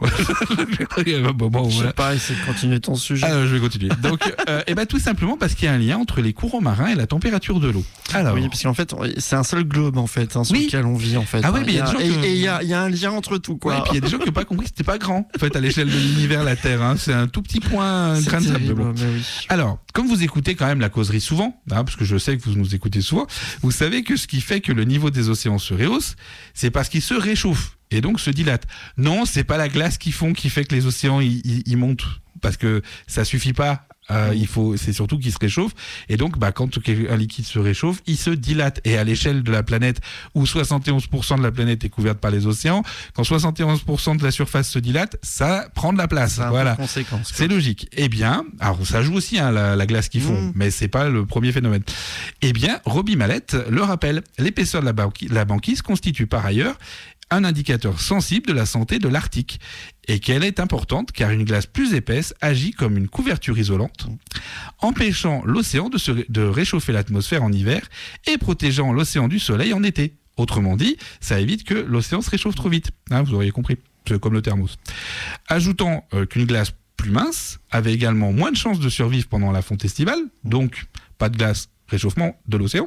Je sais pas, essaie de continuer ton sujet. Alors, je vais continuer. Donc, tout simplement parce qu'il y a un lien entre les courants marins et la température de l'eau. Alors, oui, parce qu'en fait, c'est un seul globe en fait, sur lequel on vit en fait. Ah oui, mais il y a un lien entre tout, quoi. Ouais, et puis il y a des gens qui n'ont pas compris que c'était pas grand. En fait, à l'échelle de l'univers, la Terre, hein, c'est un tout petit point, un grain de sable. Bon. Oui. Alors, comme vous écoutez quand même la causerie souvent, hein, parce que je sais que vous nous écoutez souvent, vous savez que ce qui fait que le niveau des océans se rehausse, c'est parce qu'ils se réchauffent. Et donc se dilate. Non, c'est pas la glace qui fait que les océans ils montent, parce que ça suffit pas. C'est surtout qu'il se réchauffe. Et donc, quand un liquide se réchauffe, il se dilate. Et à l'échelle de la planète, où 71% de la planète est couverte par les océans, quand 71% de la surface se dilate, ça prend de la place. Ça a voilà. Conséquence, c'est logique. Eh bien, alors ça joue aussi la glace qui fond, mais c'est pas le premier phénomène. Eh bien, Robbie Mallett le rappelle. L'épaisseur de la banquise constitue par ailleurs un indicateur sensible de la santé de l'Arctique, et qu'elle est importante car une glace plus épaisse agit comme une couverture isolante, empêchant l'océan de réchauffer l'atmosphère en hiver et protégeant l'océan du soleil en été. Autrement dit, ça évite que l'océan se réchauffe trop vite. Hein, vous auriez compris, c'est comme le thermos. Ajoutant qu'une glace plus mince avait également moins de chances de survivre pendant la fonte estivale, donc pas de glace, réchauffement de l'océan,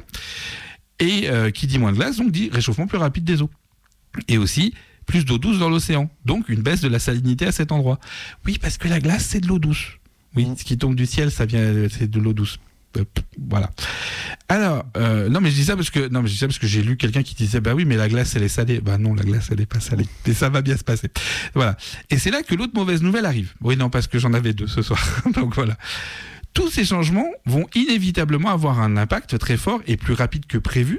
et qui dit moins de glace, donc dit réchauffement plus rapide des eaux. Et aussi, plus d'eau douce dans l'océan. Donc, une baisse de la salinité à cet endroit. Oui, parce que la glace, c'est de l'eau douce. Oui, ce qui tombe du ciel, c'est de l'eau douce. Voilà. Alors, non, mais je dis ça parce que j'ai lu quelqu'un qui disait, oui, mais la glace, elle est salée. Non, la glace, elle est pas salée. Et ça va bien se passer. Voilà. Et c'est là que l'autre mauvaise nouvelle arrive. Oui, non, parce que j'en avais 2 ce soir. Donc, voilà. Tous ces changements vont inévitablement avoir un impact très fort et plus rapide que prévu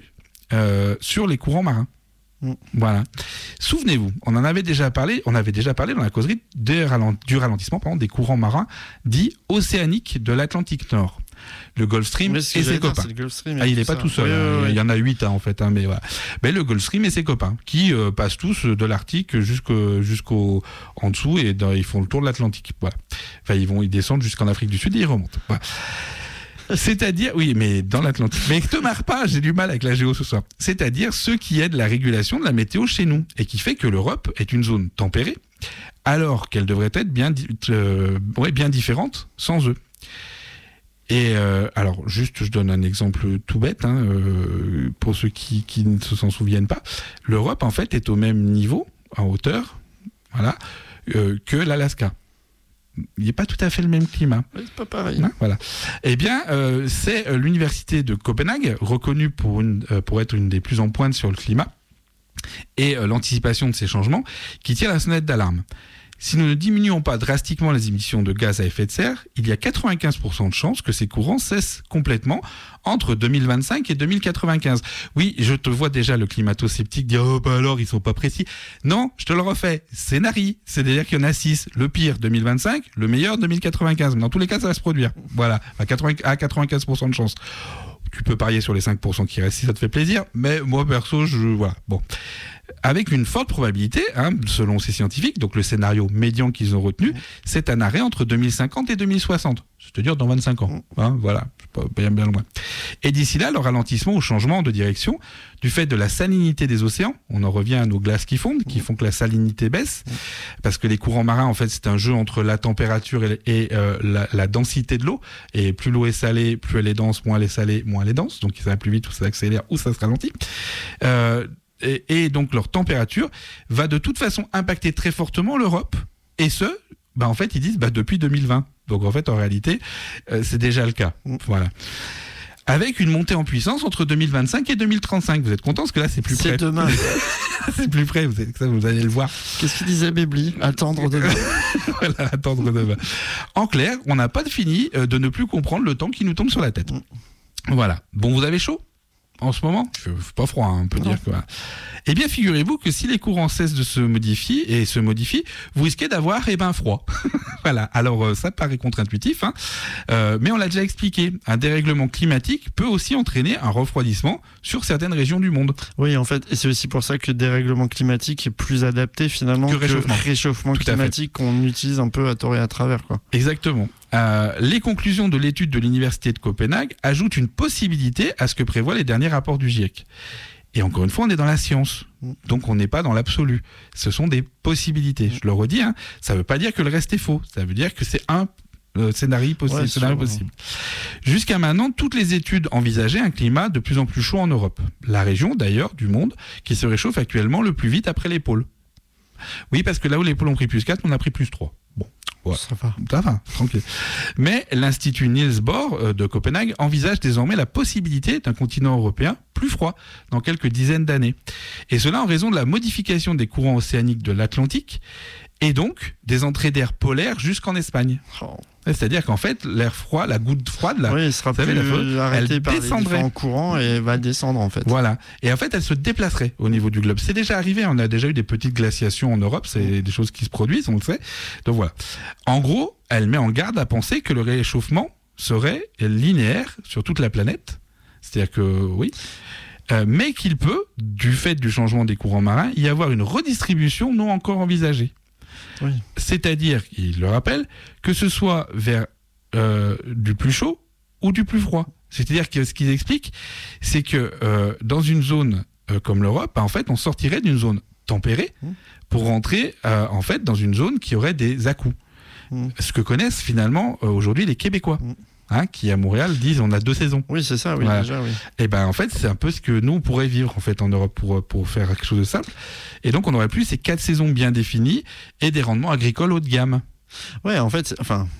sur les courants marins. Voilà. Souvenez-vous, on avait déjà parlé dans la causerie du ralentissement des courants marins dits océaniques de l'Atlantique Nord. Le Gulf Stream et ses copains. Il n'est pas tout seul. Il y en a 8 en fait. Mais voilà. Mais le Gulf Stream et ses copains qui passent tous de l'Arctique jusqu'en dessous et ils font le tour de l'Atlantique. Voilà. Enfin, ils descendent jusqu'en Afrique du Sud et ils remontent. Voilà. C'est-à-dire, oui, mais dans l'Atlantique. Mais te marre pas, j'ai du mal avec la géo ce soir. C'est-à-dire ceux qui aident la régulation de la météo chez nous et qui fait que l'Europe est une zone tempérée, alors qu'elle devrait être bien différente sans eux. Et alors, juste, je donne un exemple tout bête, pour ceux qui ne s'en souviennent pas. L'Europe, en fait, est au même niveau, en hauteur, voilà, que l'Alaska. Il n'est pas tout à fait le même climat. C'est pas pareil. Voilà. Eh bien, c'est l'université de Copenhague, reconnue pour être une des plus en pointe sur le climat et l'anticipation de ces changements, qui tire la sonnette d'alarme. Si nous ne diminuons pas drastiquement les émissions de gaz à effet de serre, il y a 95% de chances que ces courants cessent complètement entre 2025 et 2095. Oui, je te vois déjà le climato-sceptique dire « Oh bah alors, ils sont pas précis ». Non, je te le refais. Scénarii, c'est-à-dire qu'il y en a 6. Le pire, 2025, le meilleur, 2095. Mais dans tous les cas, ça va se produire. Voilà, à 95% de chances. Tu peux parier sur les 5% qui restent si ça te fait plaisir, mais moi perso, voilà. Bon. Avec une forte probabilité, selon ces scientifiques, donc le scénario médian qu'ils ont retenu, c'est un arrêt entre 2050 et 2060, c'est-à-dire dans 25 ans. Voilà, bien loin. Et d'ici là, le ralentissement ou changement de direction, du fait de la salinité des océans, on en revient à nos glaces qui fondent, qui font que la salinité baisse, parce que les courants marins, en fait, c'est un jeu entre la température et la densité de l'eau, et plus l'eau est salée, plus elle est dense, moins elle est salée, moins elle est dense, donc ça va plus vite, ou ça accélère, ou ça se ralentit. Et donc leur température va de toute façon impacter très fortement l'Europe, et en fait ils disent depuis 2020. Donc en fait en réalité c'est déjà le cas. Voilà. Avec une montée en puissance entre 2025 et 2035. Vous êtes contents parce que là c'est plus près. C'est demain. C'est plus près, vous allez le voir. Qu'est-ce qu'il disait Bébli ? Attendre demain. Voilà, attendre demain. En clair, on n'a pas fini de ne plus comprendre le temps qui nous tombe sur la tête. Voilà. Bon, vous avez chaud ? En ce moment, pas froid, on peut dire. Quoi. Eh bien, figurez-vous que si les courants cessent de se modifient, vous risquez d'avoir froid. Voilà. Alors, ça paraît contre-intuitif, mais on l'a déjà expliqué. Un dérèglement climatique peut aussi entraîner un refroidissement sur certaines régions du monde. Oui, en fait, et c'est aussi pour ça que le dérèglement climatique est plus adapté finalement que le réchauffement climatique qu'on utilise un peu à tort et à travers. Quoi. Exactement. Les conclusions de l'étude de l'université de Copenhague ajoutent une possibilité à ce que prévoient les derniers rapports du GIEC. Et encore une fois, on est dans la science, donc on n'est pas dans l'absolu. Ce sont des possibilités. Je le redis, ça ne veut pas dire que le reste est faux. Ça veut dire que c'est un scénario possible. Jusqu'à maintenant, toutes les études envisageaient un climat de plus en plus chaud en Europe. La région, d'ailleurs, du monde, qui se réchauffe actuellement le plus vite après les pôles. Oui, parce que là où les pôles ont pris plus 4, on a pris plus 3. Bon. Ouais. Ça va, tranquille. Mais l'Institut Niels Bohr de Copenhague envisage désormais la possibilité d'un continent européen plus froid dans quelques dizaines d'années. Et cela en raison de la modification des courants océaniques de l'Atlantique et donc des entrées d'air polaire jusqu'en Espagne. C'est-à-dire qu'en fait, l'air froid, la goutte froide, elle sera plus arrêtée par les différents courants et va descendre en fait. Voilà. Et en fait, elle se déplacerait au niveau du globe. C'est déjà arrivé, on a déjà eu des petites glaciations en Europe, c'est des choses qui se produisent, on le sait. Donc voilà. En gros, elle met en garde à penser que le réchauffement serait linéaire sur toute la planète. C'est-à-dire que, oui, mais qu'il peut, du fait du changement des courants marins, y avoir une redistribution non encore envisagée. Oui. C'est-à-dire, il le rappelle, que ce soit vers du plus chaud ou du plus froid. C'est-à-dire que ce qu'ils expliquent, c'est que dans une zone comme l'Europe, en fait, on sortirait d'une zone tempérée pour rentrer en fait dans une zone qui aurait des à-coups. Ce que connaissent finalement aujourd'hui les Québécois. Qui à Montréal disent on a 2 saisons. Oui, c'est ça, oui, voilà. Déjà, oui. Et en fait, c'est un peu ce que nous on pourrait vivre en fait en Europe pour faire quelque chose de simple. Et donc on aurait plus ces 4 saisons bien définies et des rendements agricoles haut de gamme. Ouais, en fait,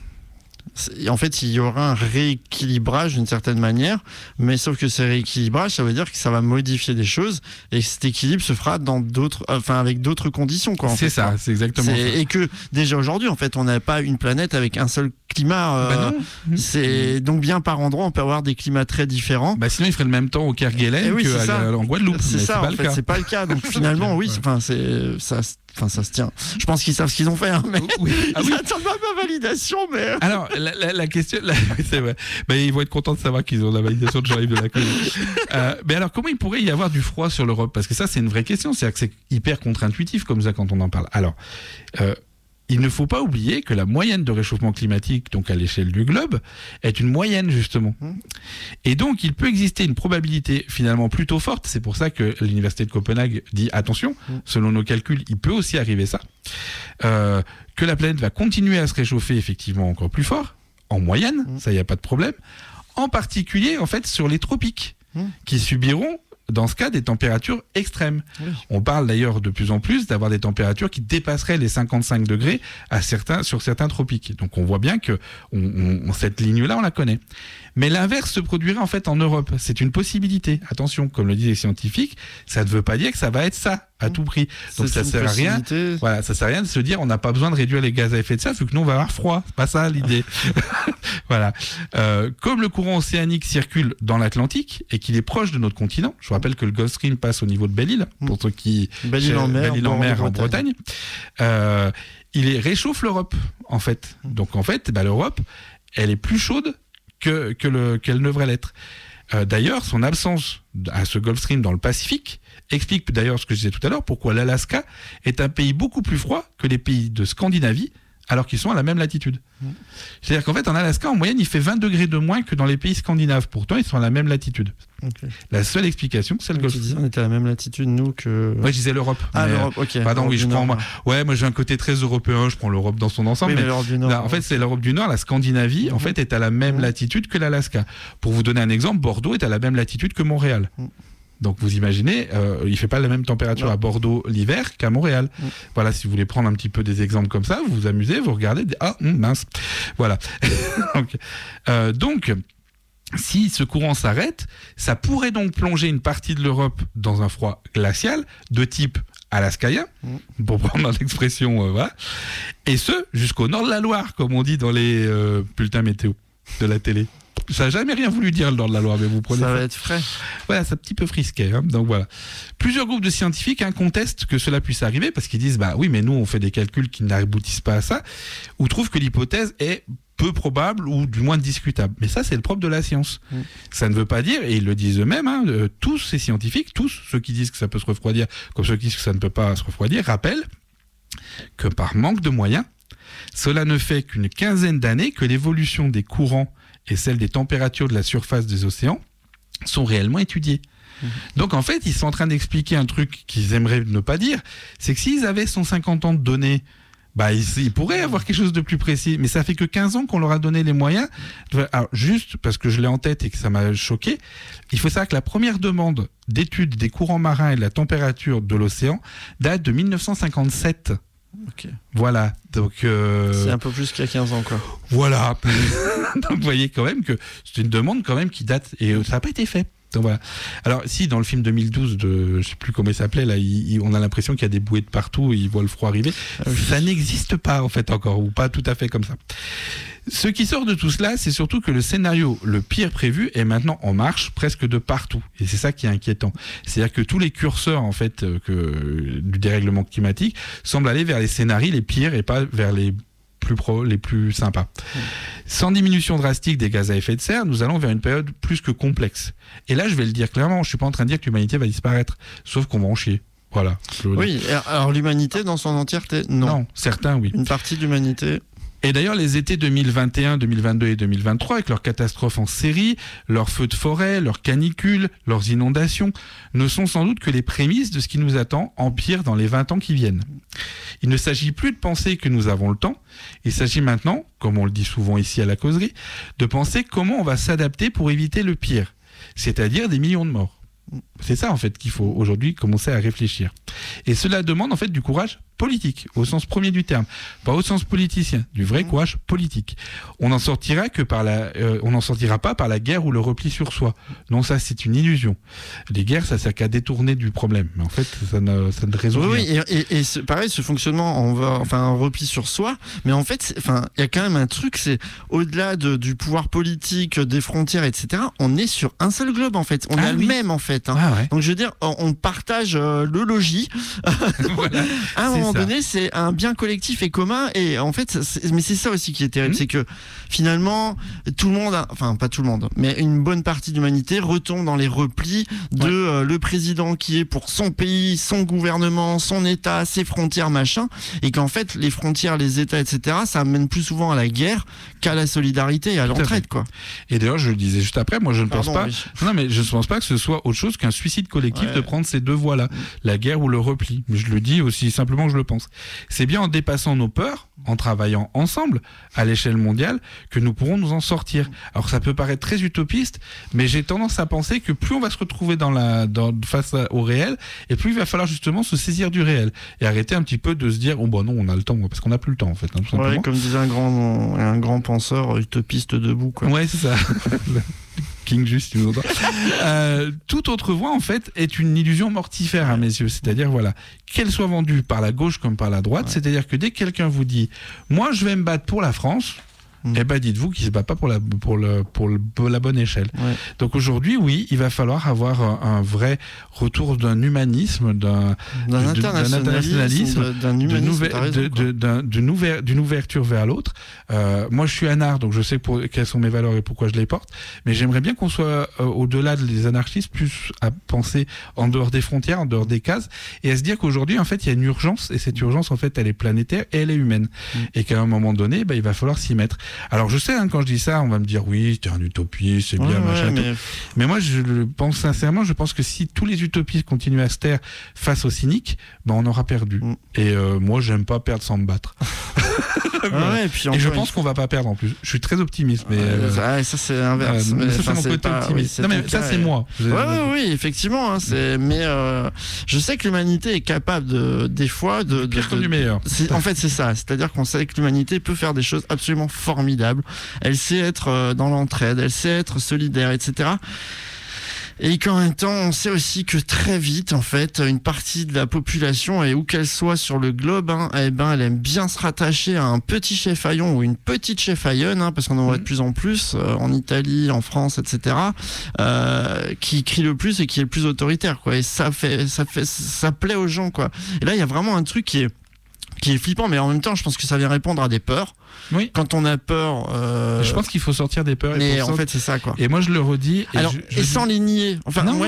il y aura un rééquilibrage d'une certaine manière, mais sauf que ce rééquilibrage, ça veut dire que ça va modifier des choses et que cet équilibre se fera avec d'autres conditions, quoi. C'est ça, c'est exactement ça. Et que déjà aujourd'hui, en fait, on n'a pas une planète avec un seul climat. C'est donc bien par endroit, on peut avoir des climats très différents. Sinon, il ferait le même temps au Kerguelen qu'en Guadeloupe. C'est ça, en fait, c'est pas le cas. Donc finalement, oui, ça se tient. Je pense qu'ils savent ce qu'ils ont fait, mais ils attendent pas ma validation. Mais alors, la question, c'est vrai. Ils vont être contents de savoir qu'ils ont la validation de Jean-Yves de la Colline. Mais alors, comment il pourrait y avoir du froid sur l'Europe ? Parce que ça, c'est une vraie question. C'est-à-dire que c'est hyper contre-intuitif comme ça quand on en parle. Alors, il ne faut pas oublier que la moyenne de réchauffement climatique, donc à l'échelle du globe, est une moyenne justement. Et donc il peut exister une probabilité finalement plutôt forte, c'est pour ça que l'université de Copenhague dit attention, selon nos calculs, il peut aussi arriver ça, que la planète va continuer à se réchauffer effectivement encore plus fort, en moyenne, ça il n'y a pas de problème, en particulier en fait sur les tropiques, qui subiront dans ce cas des températures extrêmes. Oui. On parle d'ailleurs de plus en plus d'avoir des températures qui dépasseraient les 55 degrés sur certains tropiques. Donc on voit bien que cette ligne-là, on la connaît. Mais l'inverse se produirait en fait en Europe. C'est une possibilité. Attention, comme le disent les scientifiques, ça ne veut pas dire que ça va être ça à tout prix. Donc ça sert à rien. Voilà, ça sert à rien de se dire on n'a pas besoin de réduire les gaz à effet de serre vu que nous on va avoir froid. C'est pas ça l'idée. Voilà. Comme le courant océanique circule dans l'Atlantique et qu'il est proche de notre continent, je vous rappelle que le Gulf Stream passe au niveau de Belle-Île pour ceux qui Belle-Île-en-Mer en Bretagne. Il réchauffe l'Europe en fait. Donc en fait, l'Europe, elle est plus chaude qu'elle ne devrait l'être. D'ailleurs, son absence à ce Gulf Stream dans le Pacifique explique d'ailleurs ce que je disais tout à l'heure, pourquoi l'Alaska est un pays beaucoup plus froid que les pays de Scandinavie, alors qu'ils sont à la même latitude. C'est-à-dire qu'en fait, en Alaska, en moyenne, il fait 20 degrés de moins que dans les pays scandinaves. Pourtant, ils sont à la même latitude. Okay. La seule explication, c'est le Gulf Stream. On était à la même latitude, nous, que... Ouais, je disais l'Europe. Ah, l'Europe, ok. Pardon, oui, je prends... Moi j'ai un côté très européen, je prends l'Europe dans son ensemble. Oui, mais l'Europe du Nord. Là, en fait, c'est l'Europe du Nord. La Scandinavie, en fait, est à la même latitude que l'Alaska. Pour vous donner un exemple, Bordeaux est à la même latitude que Montréal. Donc vous imaginez, il ne fait pas la même température à Bordeaux l'hiver qu'à Montréal. Voilà, si vous voulez prendre un petit peu des exemples comme ça, vous vous amusez, vous regardez, mince. Voilà. Donc, si ce courant s'arrête, ça pourrait donc plonger une partie de l'Europe dans un froid glacial de type alaskaïen, pour prendre l'expression, voilà. Et ce, jusqu'au nord de la Loire, comme on dit dans les bulletins météo de la télé. Ça n'a jamais rien voulu dire le nord de la Loire, mais vous prenez ça va être frais. Voilà, c'est un petit peu frisqué. Donc voilà. Plusieurs groupes de scientifiques contestent que cela puisse arriver parce qu'ils disent oui, mais nous on fait des calculs qui n'aboutissent pas à ça, ou trouvent que l'hypothèse est peu probable ou du moins discutable. Mais ça, c'est le propre de la science. Ça ne veut pas dire, et ils le disent eux-mêmes, tous ces scientifiques, tous ceux qui disent que ça peut se refroidir, comme ceux qui disent que ça ne peut pas se refroidir, rappellent que par manque de moyens, cela ne fait qu'une quinzaine d'années que l'évolution des courants et celle des températures de la surface des océans sont réellement étudiées. Donc en fait, ils sont en train d'expliquer un truc qu'ils aimeraient ne pas dire, c'est que s'ils avaient 150 ans de données, ils pourraient avoir quelque chose de plus précis, mais ça fait que 15 ans qu'on leur a donné les moyens. Alors juste parce que je l'ai en tête et que ça m'a choqué, il faut savoir que la première demande d'étude des courants marins et de la température de l'océan date de 1957. Okay. Voilà, donc c'est un peu plus qu'il y a 15 ans, quoi. Voilà. Donc vous voyez quand même que c'est une demande quand même qui date et ça n'a pas été fait. Donc voilà. Alors si dans le film 2012 de je sais plus comment il s'appelait là, on a l'impression qu'il y a des bouées de partout, ils voient le froid arriver. Ça n'existe pas en fait encore, ou pas tout à fait comme ça. Ce qui sort de tout cela, c'est surtout que le scénario le pire prévu est maintenant en marche presque de partout. Et c'est ça qui est inquiétant. C'est-à-dire que tous les curseurs en fait du dérèglement climatique semblent aller vers les scénarios les pires et pas vers les plus sympas. Sans diminution drastique des gaz à effet de serre, nous allons vers une période plus que complexe. Et là, je vais le dire clairement, je suis pas en train de dire que l'humanité va disparaître, sauf qu'on va en chier. Voilà. Oui, alors l'humanité dans son entièreté, non. Non, certains, oui. Une partie de l'humanité... Et d'ailleurs, les étés 2021, 2022 et 2023, avec leurs catastrophes en série, leurs feux de forêt, leurs canicules, leurs inondations, ne sont sans doute que les prémices de ce qui nous attend en pire dans les 20 ans qui viennent. Il ne s'agit plus de penser que nous avons le temps, il s'agit maintenant, comme on le dit souvent ici à la causerie, de penser comment on va s'adapter pour éviter le pire, c'est-à-dire des millions de morts. C'est ça en fait qu'il faut aujourd'hui commencer à réfléchir. Et cela demande en fait du courage politique, au sens premier du terme, pas au sens politicien, du vrai courage politique. On n'en sortira pas par la guerre ou le repli sur soi. Non, ça c'est une illusion. Les guerres, ça sert qu'à détourner du problème, mais en fait ça ne résout rien. Oui, et pareil, ce fonctionnement, un repli sur soi, mais en fait, il y a quand même un truc, c'est au-delà du pouvoir politique, des frontières, etc. On est sur un seul globe en fait. On a le même en fait. Ouais. Donc je veux dire, on partage le logis. Voilà. moment ça. donné, c'est un bien collectif et commun. Et en fait, mais c'est ça aussi qui est terrible, c'est que finalement, tout le monde, enfin pas tout le monde, mais une bonne partie de l'humanité retombe dans les replis de le président qui est pour son pays, son gouvernement, son État, ses frontières, machin, et qu'en fait, les frontières, les États, etc., ça amène plus souvent à la guerre qu'à la solidarité et à l'entraide, quoi. Et d'ailleurs, je le disais juste après, moi je ne pense pas. Oui. Non, mais je ne pense pas que ce soit autre chose qu'un suicide collectif de prendre ces deux voies-là, la guerre ou le repli. Je le dis aussi simplement que je le pense. C'est bien en dépassant nos peurs, en travaillant ensemble à l'échelle mondiale, que nous pourrons nous en sortir. Alors ça peut paraître très utopiste, mais j'ai tendance à penser que plus on va se retrouver face au réel, et plus il va falloir justement se saisir du réel et arrêter un petit peu de se dire oh bah non, on a le temps, parce qu'on n'a plus le temps en fait. Tout simplement. Ouais, comme disait un grand penseur utopiste debout, quoi. Ouais, c'est ça. King Just, tu nous entends. Toute autre voie, en fait, est une illusion mortifère à mes yeux. C'est-à-dire, voilà, qu'elle soit vendue par la gauche comme par la droite, c'est-à-dire que dès que quelqu'un vous dit « Moi, je vais me battre pour la France », eh ben, dites-vous qu'il se bat pas pour la bonne échelle. Ouais. Donc aujourd'hui, oui, il va falloir avoir un vrai retour d'un humanisme, d'un internationalisme, d'une ouverture vers l'autre. Moi, je suis anard, donc je sais quelles sont mes valeurs et pourquoi je les porte. Mais j'aimerais bien qu'on soit au-delà des anarchistes, plus à penser en dehors des frontières, en dehors des cases, et à se dire qu'aujourd'hui, en fait, il y a une urgence, et cette urgence, en fait, elle est planétaire et elle est humaine, et qu'à un moment donné, il va falloir s'y mettre. Alors je sais, quand je dis ça, on va me dire oui, t'es un utopiste, c'est bien, machin. Mais moi, je le pense sincèrement, je pense que si tous les utopistes continuent à se taire face aux cyniques, on aura perdu. Et moi, j'aime pas perdre sans me battre. Et je pense qu'on va pas perdre en plus. Je suis très optimiste, mais ça c'est inverse. Ça c'est mon côté optimiste. Non mais ça c'est moi. Oui, effectivement. Mais je sais que l'humanité est capable des fois de du meilleur. En fait, c'est ça. C'est-à-dire qu'on sait que l'humanité peut faire des choses absolument formidables. Elle sait être dans l'entraide, elle sait être solidaire, etc. Et qu'en même temps, on sait aussi que très vite, en fait, une partie de la population, et où qu'elle soit sur le globe, elle aime bien se rattacher à un petit chef-haillon ou une petite chef-haillonne, parce qu'on en voit de plus en plus en Italie, en France, etc., qui crie le plus et qui est le plus autoritaire, quoi. Et ça plaît aux gens, quoi. Et là, il y a vraiment un truc qui est flippant, mais en même temps, je pense que ça vient répondre à des peurs. Oui. Quand on a peur, je pense qu'il faut sortir des peurs. Mais en fait, c'est ça, quoi. Et moi, je le redis. Et sans les nier. Enfin, moi,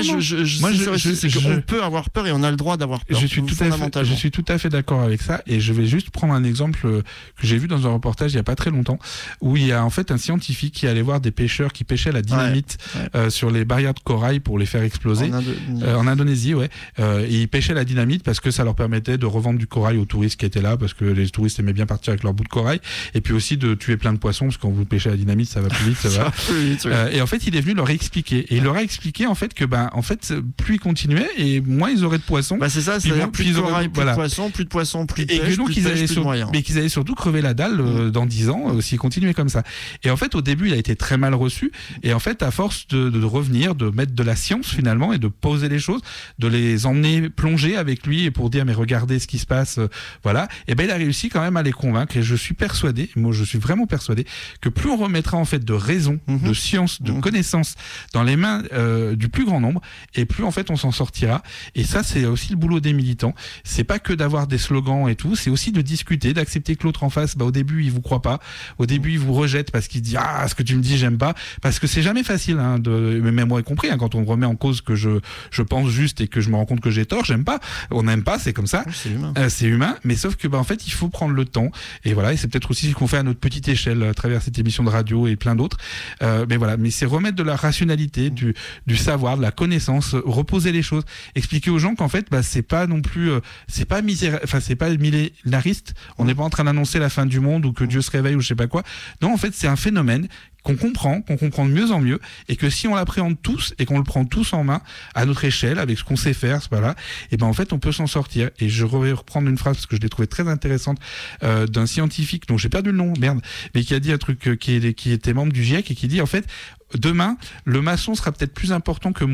on peut avoir peur et on a le droit d'avoir peur. Je suis tout à fait d'accord avec ça. Et je vais juste prendre un exemple que j'ai vu dans un reportage il y a pas très longtemps, où il y a en fait un scientifique qui allait voir des pêcheurs qui pêchaient la dynamite sur les barrières de corail pour les faire exploser. En Indonésie, et ils pêchaient la dynamite parce que ça leur permettait de revendre du corail aux touristes qui étaient là, parce que les touristes aimaient bien partir avec leur bout de corail. Et puis aussi de tuer plein de poissons, parce que quand vous pêchez la dynamite, ça va plus vite, ça va. Et en fait, il est venu leur expliquer. Et il leur a expliqué en fait que plus ils continuaient et moins ils auraient de poissons. C'est ça, c'est-à-dire plus de corail, plus de poissons, plus de poissons, plus de pêche, plus de moyens. Mais qu'ils allaient surtout crever la dalle dans 10 ans s'ils continuaient comme ça. Et en fait, au début, il a été très mal reçu. Et en fait, à force de revenir, de mettre de la science finalement et de poser les choses, de les emmener plonger avec lui et pour dire mais regardez ce qui se passe, voilà. Et il a réussi quand même à les convaincre. Et je suis persuadé, moi je suis vraiment persuadé que plus on remettra en fait de raison, de science, de connaissances dans les mains du plus grand nombre, et plus en fait on s'en sortira. Et ça, c'est aussi le boulot des militants. C'est pas que d'avoir des slogans et tout, c'est aussi de discuter, d'accepter que l'autre en face, au début il vous croit pas, au début il vous rejette parce qu'il dit ce que tu me dis j'aime pas, parce que c'est jamais facile, même moi y compris, quand on remet en cause que je pense juste et que je me rends compte que j'ai tort, j'aime pas, on n'aime pas, c'est comme ça, c'est humain, mais sauf que en fait il faut prendre le temps, et voilà, et c'est peut-être aussi ce qu'on fait à notre petite échelle à travers cette émission de radio et plein d'autres, mais c'est remettre de la rationalité, du savoir, de la connaissance, reposer les choses, expliquer aux gens qu'en fait c'est pas non plus c'est pas millénariste, on n'est pas en train d'annoncer la fin du monde ou que Dieu se réveille ou je sais pas quoi, non, en fait c'est un phénomène qu'on comprend de mieux en mieux, et que si on l'appréhende tous et qu'on le prend tous en main à notre échelle avec ce qu'on sait faire, et en fait on peut s'en sortir. Et je vais reprendre une phrase parce que je l'ai trouvée très intéressante d'un scientifique dont j'ai perdu le nom, mais qui a dit un truc qui était membre du GIEC et qui dit en fait demain le maçon sera peut-être plus important que moi.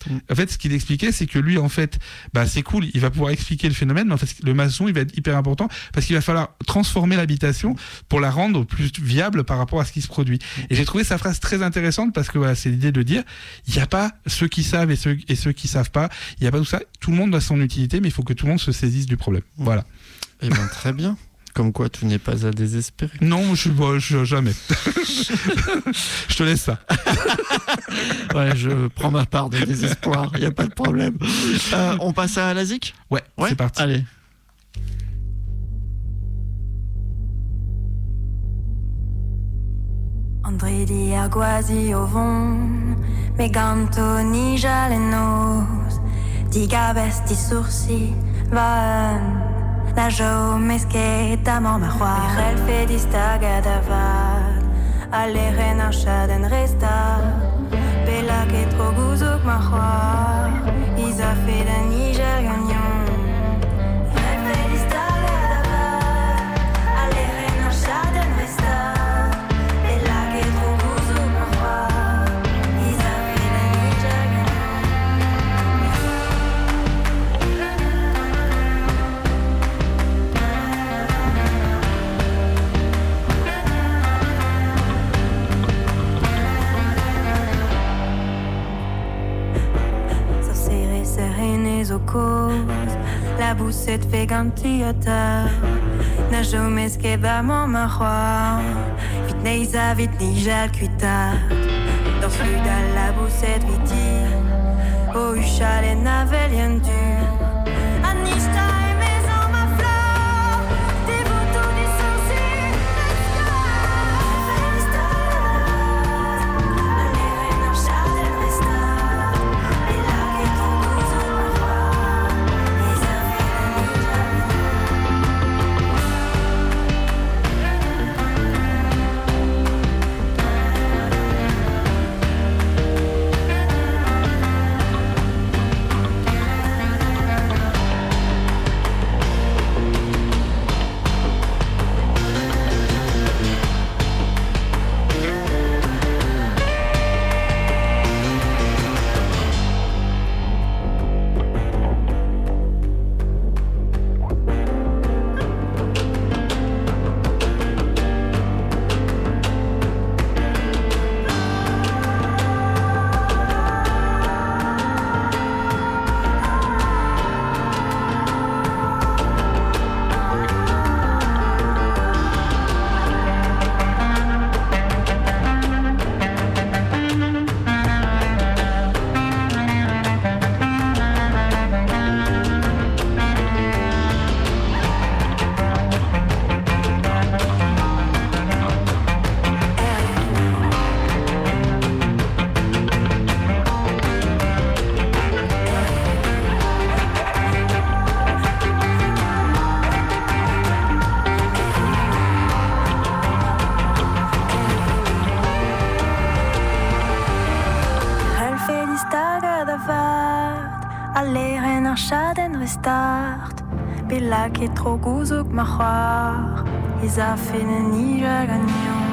En fait, ce qu'il expliquait, c'est que lui, en fait, c'est cool, il va pouvoir expliquer le phénomène, mais en fait, le maçon, il va être hyper important parce qu'il va falloir transformer l'habitation pour la rendre plus viable par rapport à ce qui se produit. Et j'ai trouvé sa phrase très intéressante parce que voilà, c'est l'idée de dire, il n'y a pas ceux qui savent et ceux qui savent pas, il n'y a pas tout ça, tout le monde a son utilité, mais il faut que tout le monde se saisisse du problème. Voilà. Eh bien, très bien. Comme quoi, tout n'est pas à désespérer. Non, je jamais. Je te laisse ça. Ouais, je prends ma part de désespoir, il n'y a pas de problème. On passe à la zik ? Ouais, c'est parti. Allez. André di Arguasi ovon, me ganto ni jalenos, di gabesti sursi, van. La jo mesketa mamahwa El fedista gadavad Ale renasha den resta Bela que troguzuk mahwa Isa feden Niger gagnon El fedista gadavad Ale renasha den resta Bela que troguzuk mahwa Isa feden Niger La boussette fait gantiota Na jomes que bamon mahwa Vite neisa vite nijal cuita Dans celui dans la boussette viti Au uchal et navelien du Anista et maison ma fleur Des boutons des sorciers Allez reine chadel resta Et là que ton bousou Bella che troguzuk mahwar Isa finen Niger gagnon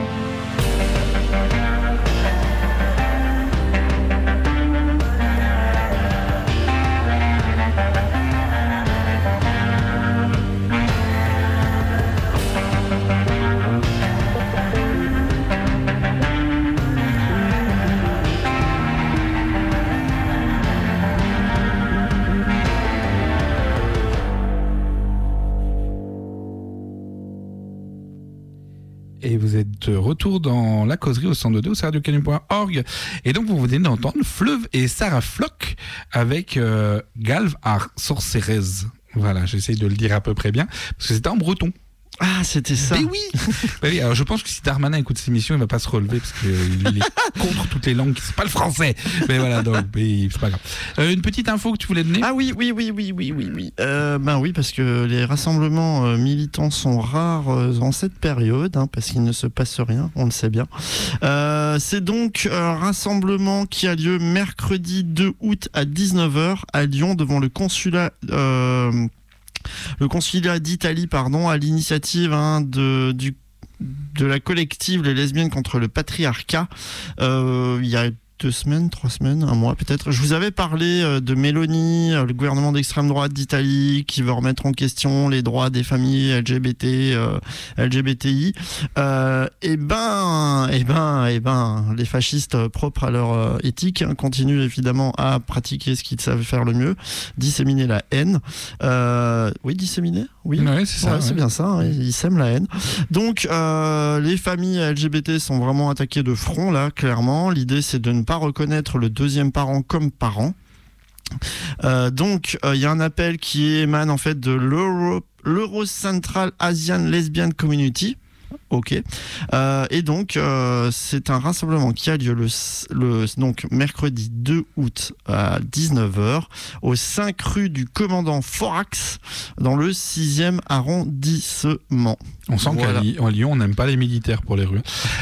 Et vous êtes de retour dans la causerie au 102 au radiocanu.org. Et donc, vous venez d'entendre Fleuve et Sarah Flock avec Galv Ar Sorcerez. Voilà, j'essaye de le dire à peu près bien, parce que c'était en breton. Ah, c'était ça. Mais oui. Bah oui, alors je pense que si Darmanin écoute cette émission, il va pas se relever parce qu'il est contre toutes les langues, c'est pas le français. Mais voilà, donc c'est pas grave. Une petite info que tu voulais donner. Ah oui. Oui, parce que les rassemblements militants sont rares en cette période, parce qu'il ne se passe rien, on le sait bien. C'est donc un rassemblement qui a lieu mercredi 2 août à 19h à Lyon devant le consulat d'Italie, à l'initiative de la collective Les Lesbiennes contre le patriarcat. Il y a 2 semaines, 3 semaines, un mois peut-être. Je vous avais parlé de Meloni, le gouvernement d'extrême droite d'Italie qui veut remettre en question les droits des familles LGBTI. Et ben, les fascistes propres à leur éthique continuent évidemment à pratiquer ce qu'ils savent faire le mieux, disséminer la haine. Oui, disséminer. Oui, ouais, c'est ça. Ouais, c'est bien ça. Hein, ils sèment la haine. Donc, les familles LGBT sont vraiment attaquées de front là, clairement. L'idée, c'est de ne pas reconnaître le deuxième parent comme parent. Donc, il y a un appel qui émane en fait de l'Euro-Central Asian Lesbian Community. Ok. Et donc, c'est un rassemblement qui a lieu donc mercredi 2 août à 19h au 5 rue du commandant Forax dans le 6e arrondissement. On sent qu'à Lyon, on n'aime pas les militaires pour les rues.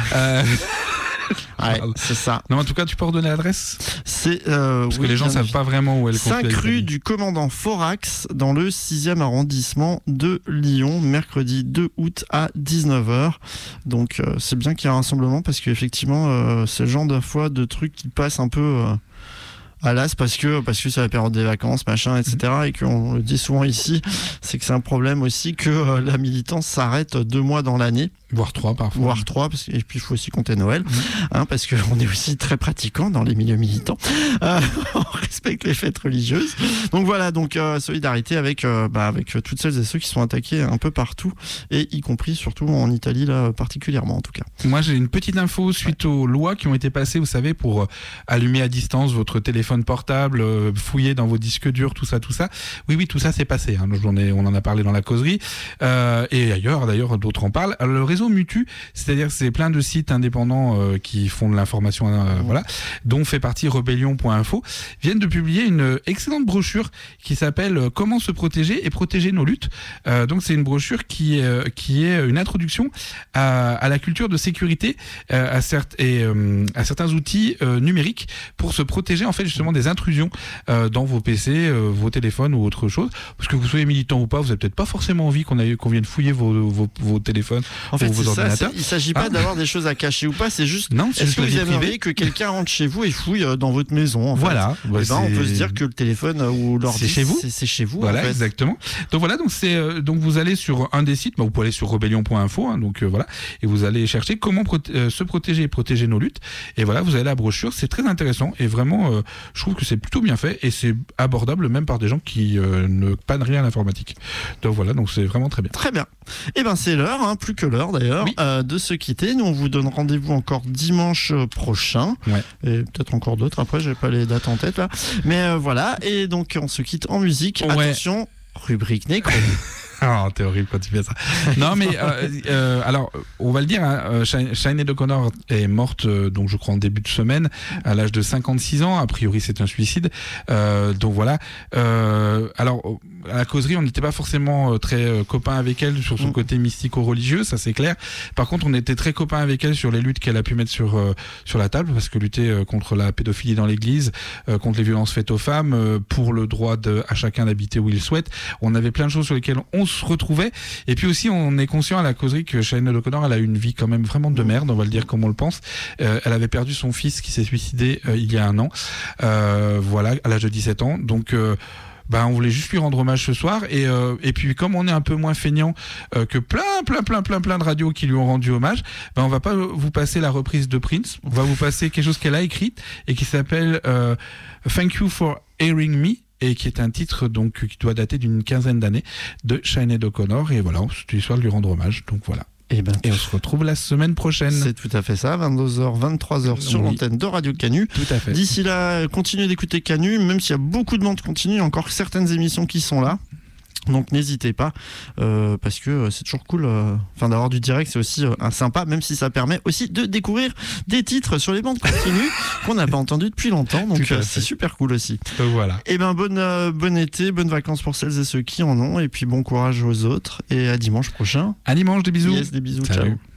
Ouais, c'est ça. Non, en tout cas, tu peux redonner l'adresse ? C'est parce que les gens ne savent pas vraiment où elle est. 5 rue du commandant Forax dans le 6e arrondissement de Lyon, mercredi 2 août à 19h. Donc c'est bien qu'il y ait un rassemblement parce qu'effectivement c'est le genre de trucs qui passent un peu à l'as parce que c'est la période des vacances, machin, etc. Et qu'on le dit souvent ici, c'est que c'est un problème aussi que la militance s'arrête 2 mois dans l'année. Voire 3 parfois. Voire 3, et puis il faut aussi compter Noël, parce qu'on est aussi très pratiquants dans les milieux militants. On respecte les fêtes religieuses. Donc voilà, solidarité avec toutes celles et ceux qui sont attaqués un peu partout, et y compris surtout en Italie, là, particulièrement en tout cas. Moi j'ai une petite info suite aux lois qui ont été passées, vous savez, pour allumer à distance votre téléphone portable, fouiller dans vos disques durs, tout ça. Oui, tout ça c'est passé. Hein. On en a parlé dans la causerie. Et ailleurs, d'ailleurs, d'autres en parlent. Alors, le réseau Mutu, c'est-à-dire c'est plein de sites indépendants qui font de l'information, dont fait partie rebellion.info, viennent de publier une excellente brochure qui s'appelle Comment se protéger et protéger nos luttes. Donc c'est une brochure qui est une introduction à la culture de sécurité, à certains outils numériques pour se protéger en fait justement des intrusions dans vos PC, vos téléphones ou autre chose. Parce que vous soyez militant ou pas, vous n'avez peut-être pas forcément envie qu'on vienne fouiller vos téléphones. En fait, c'est ça, il ne s'agit pas d'avoir des choses à cacher ou pas, c'est juste est-ce que vous aimeriez que quelqu'un rentre chez vous et fouille dans votre maison en fait. Voilà. On peut se dire que le téléphone ou l'ordi, c'est chez vous. Voilà, en fait. Exactement. Donc vous allez sur un des sites, vous pouvez aller sur rebellion.info, et vous allez chercher comment se protéger et protéger nos luttes. Et voilà, vous avez la brochure, c'est très intéressant et vraiment, je trouve que c'est plutôt bien fait et c'est abordable même par des gens qui ne pannent rien à l'informatique. Donc c'est vraiment très bien. Très bien. Et c'est l'heure, plus que l'heure d'ailleurs, de se quitter. Nous on vous donne rendez-vous encore dimanche prochain, et peut-être encore d'autres après, j'ai pas les dates en tête là, mais voilà, et donc on se quitte en musique. Attention, rubrique nécro. Oh, t'es horrible quand tu fais ça. Non, mais alors, on va le dire, Sinéad O'Connor est morte, donc je crois en début de semaine, à l'âge de 56 ans. A priori, c'est un suicide. Donc voilà. Alors, à la causerie, on n'était pas forcément très copains avec elle sur son côté mystico-religieux, ça c'est clair. Par contre, on était très copains avec elle sur les luttes qu'elle a pu mettre sur la table, parce que lutter contre la pédophilie dans l'église, contre les violences faites aux femmes, pour le droit à chacun d'habiter où il souhaite. On avait plein de choses sur lesquelles on se retrouvait. Et puis aussi, on est conscient à la causerie que Sinéad O'Connor, elle a eu une vie quand même vraiment de merde, on va le dire comme on le pense. Elle avait perdu son fils qui s'est suicidé il y a 1 an, à l'âge de 17 ans. Donc on voulait juste lui rendre hommage ce soir et puis comme on est un peu moins feignant que plein de radios qui lui ont rendu hommage, on va pas vous passer la reprise de Prince, on va vous passer quelque chose qu'elle a écrite et qui s'appelle Thank You for Airing Me, et qui est un titre donc qui doit dater d'une 15aine d'années de Sinéad O'Connor, et voilà, c'est l'histoire de lui rendre hommage, donc voilà. Et on se retrouve la semaine prochaine. C'est tout à fait ça, 22h, 23h sur l'antenne de Radio Canu. Tout à fait. D'ici là, continuez d'écouter Canu, même s'il y a beaucoup de monde continue, il y a encore certaines émissions qui sont là. Donc n'hésitez pas, parce que c'est toujours cool d'avoir du direct, c'est aussi sympa, même si ça permet aussi de découvrir des titres sur les bandes continues qu'on n'a pas entendu depuis longtemps, donc c'est super cool aussi. Donc voilà. Et bon été, bonnes vacances pour celles et ceux qui en ont, et puis bon courage aux autres, et à dimanche prochain. À dimanche, des bisous. Yes, des bisous, Salut. ciao.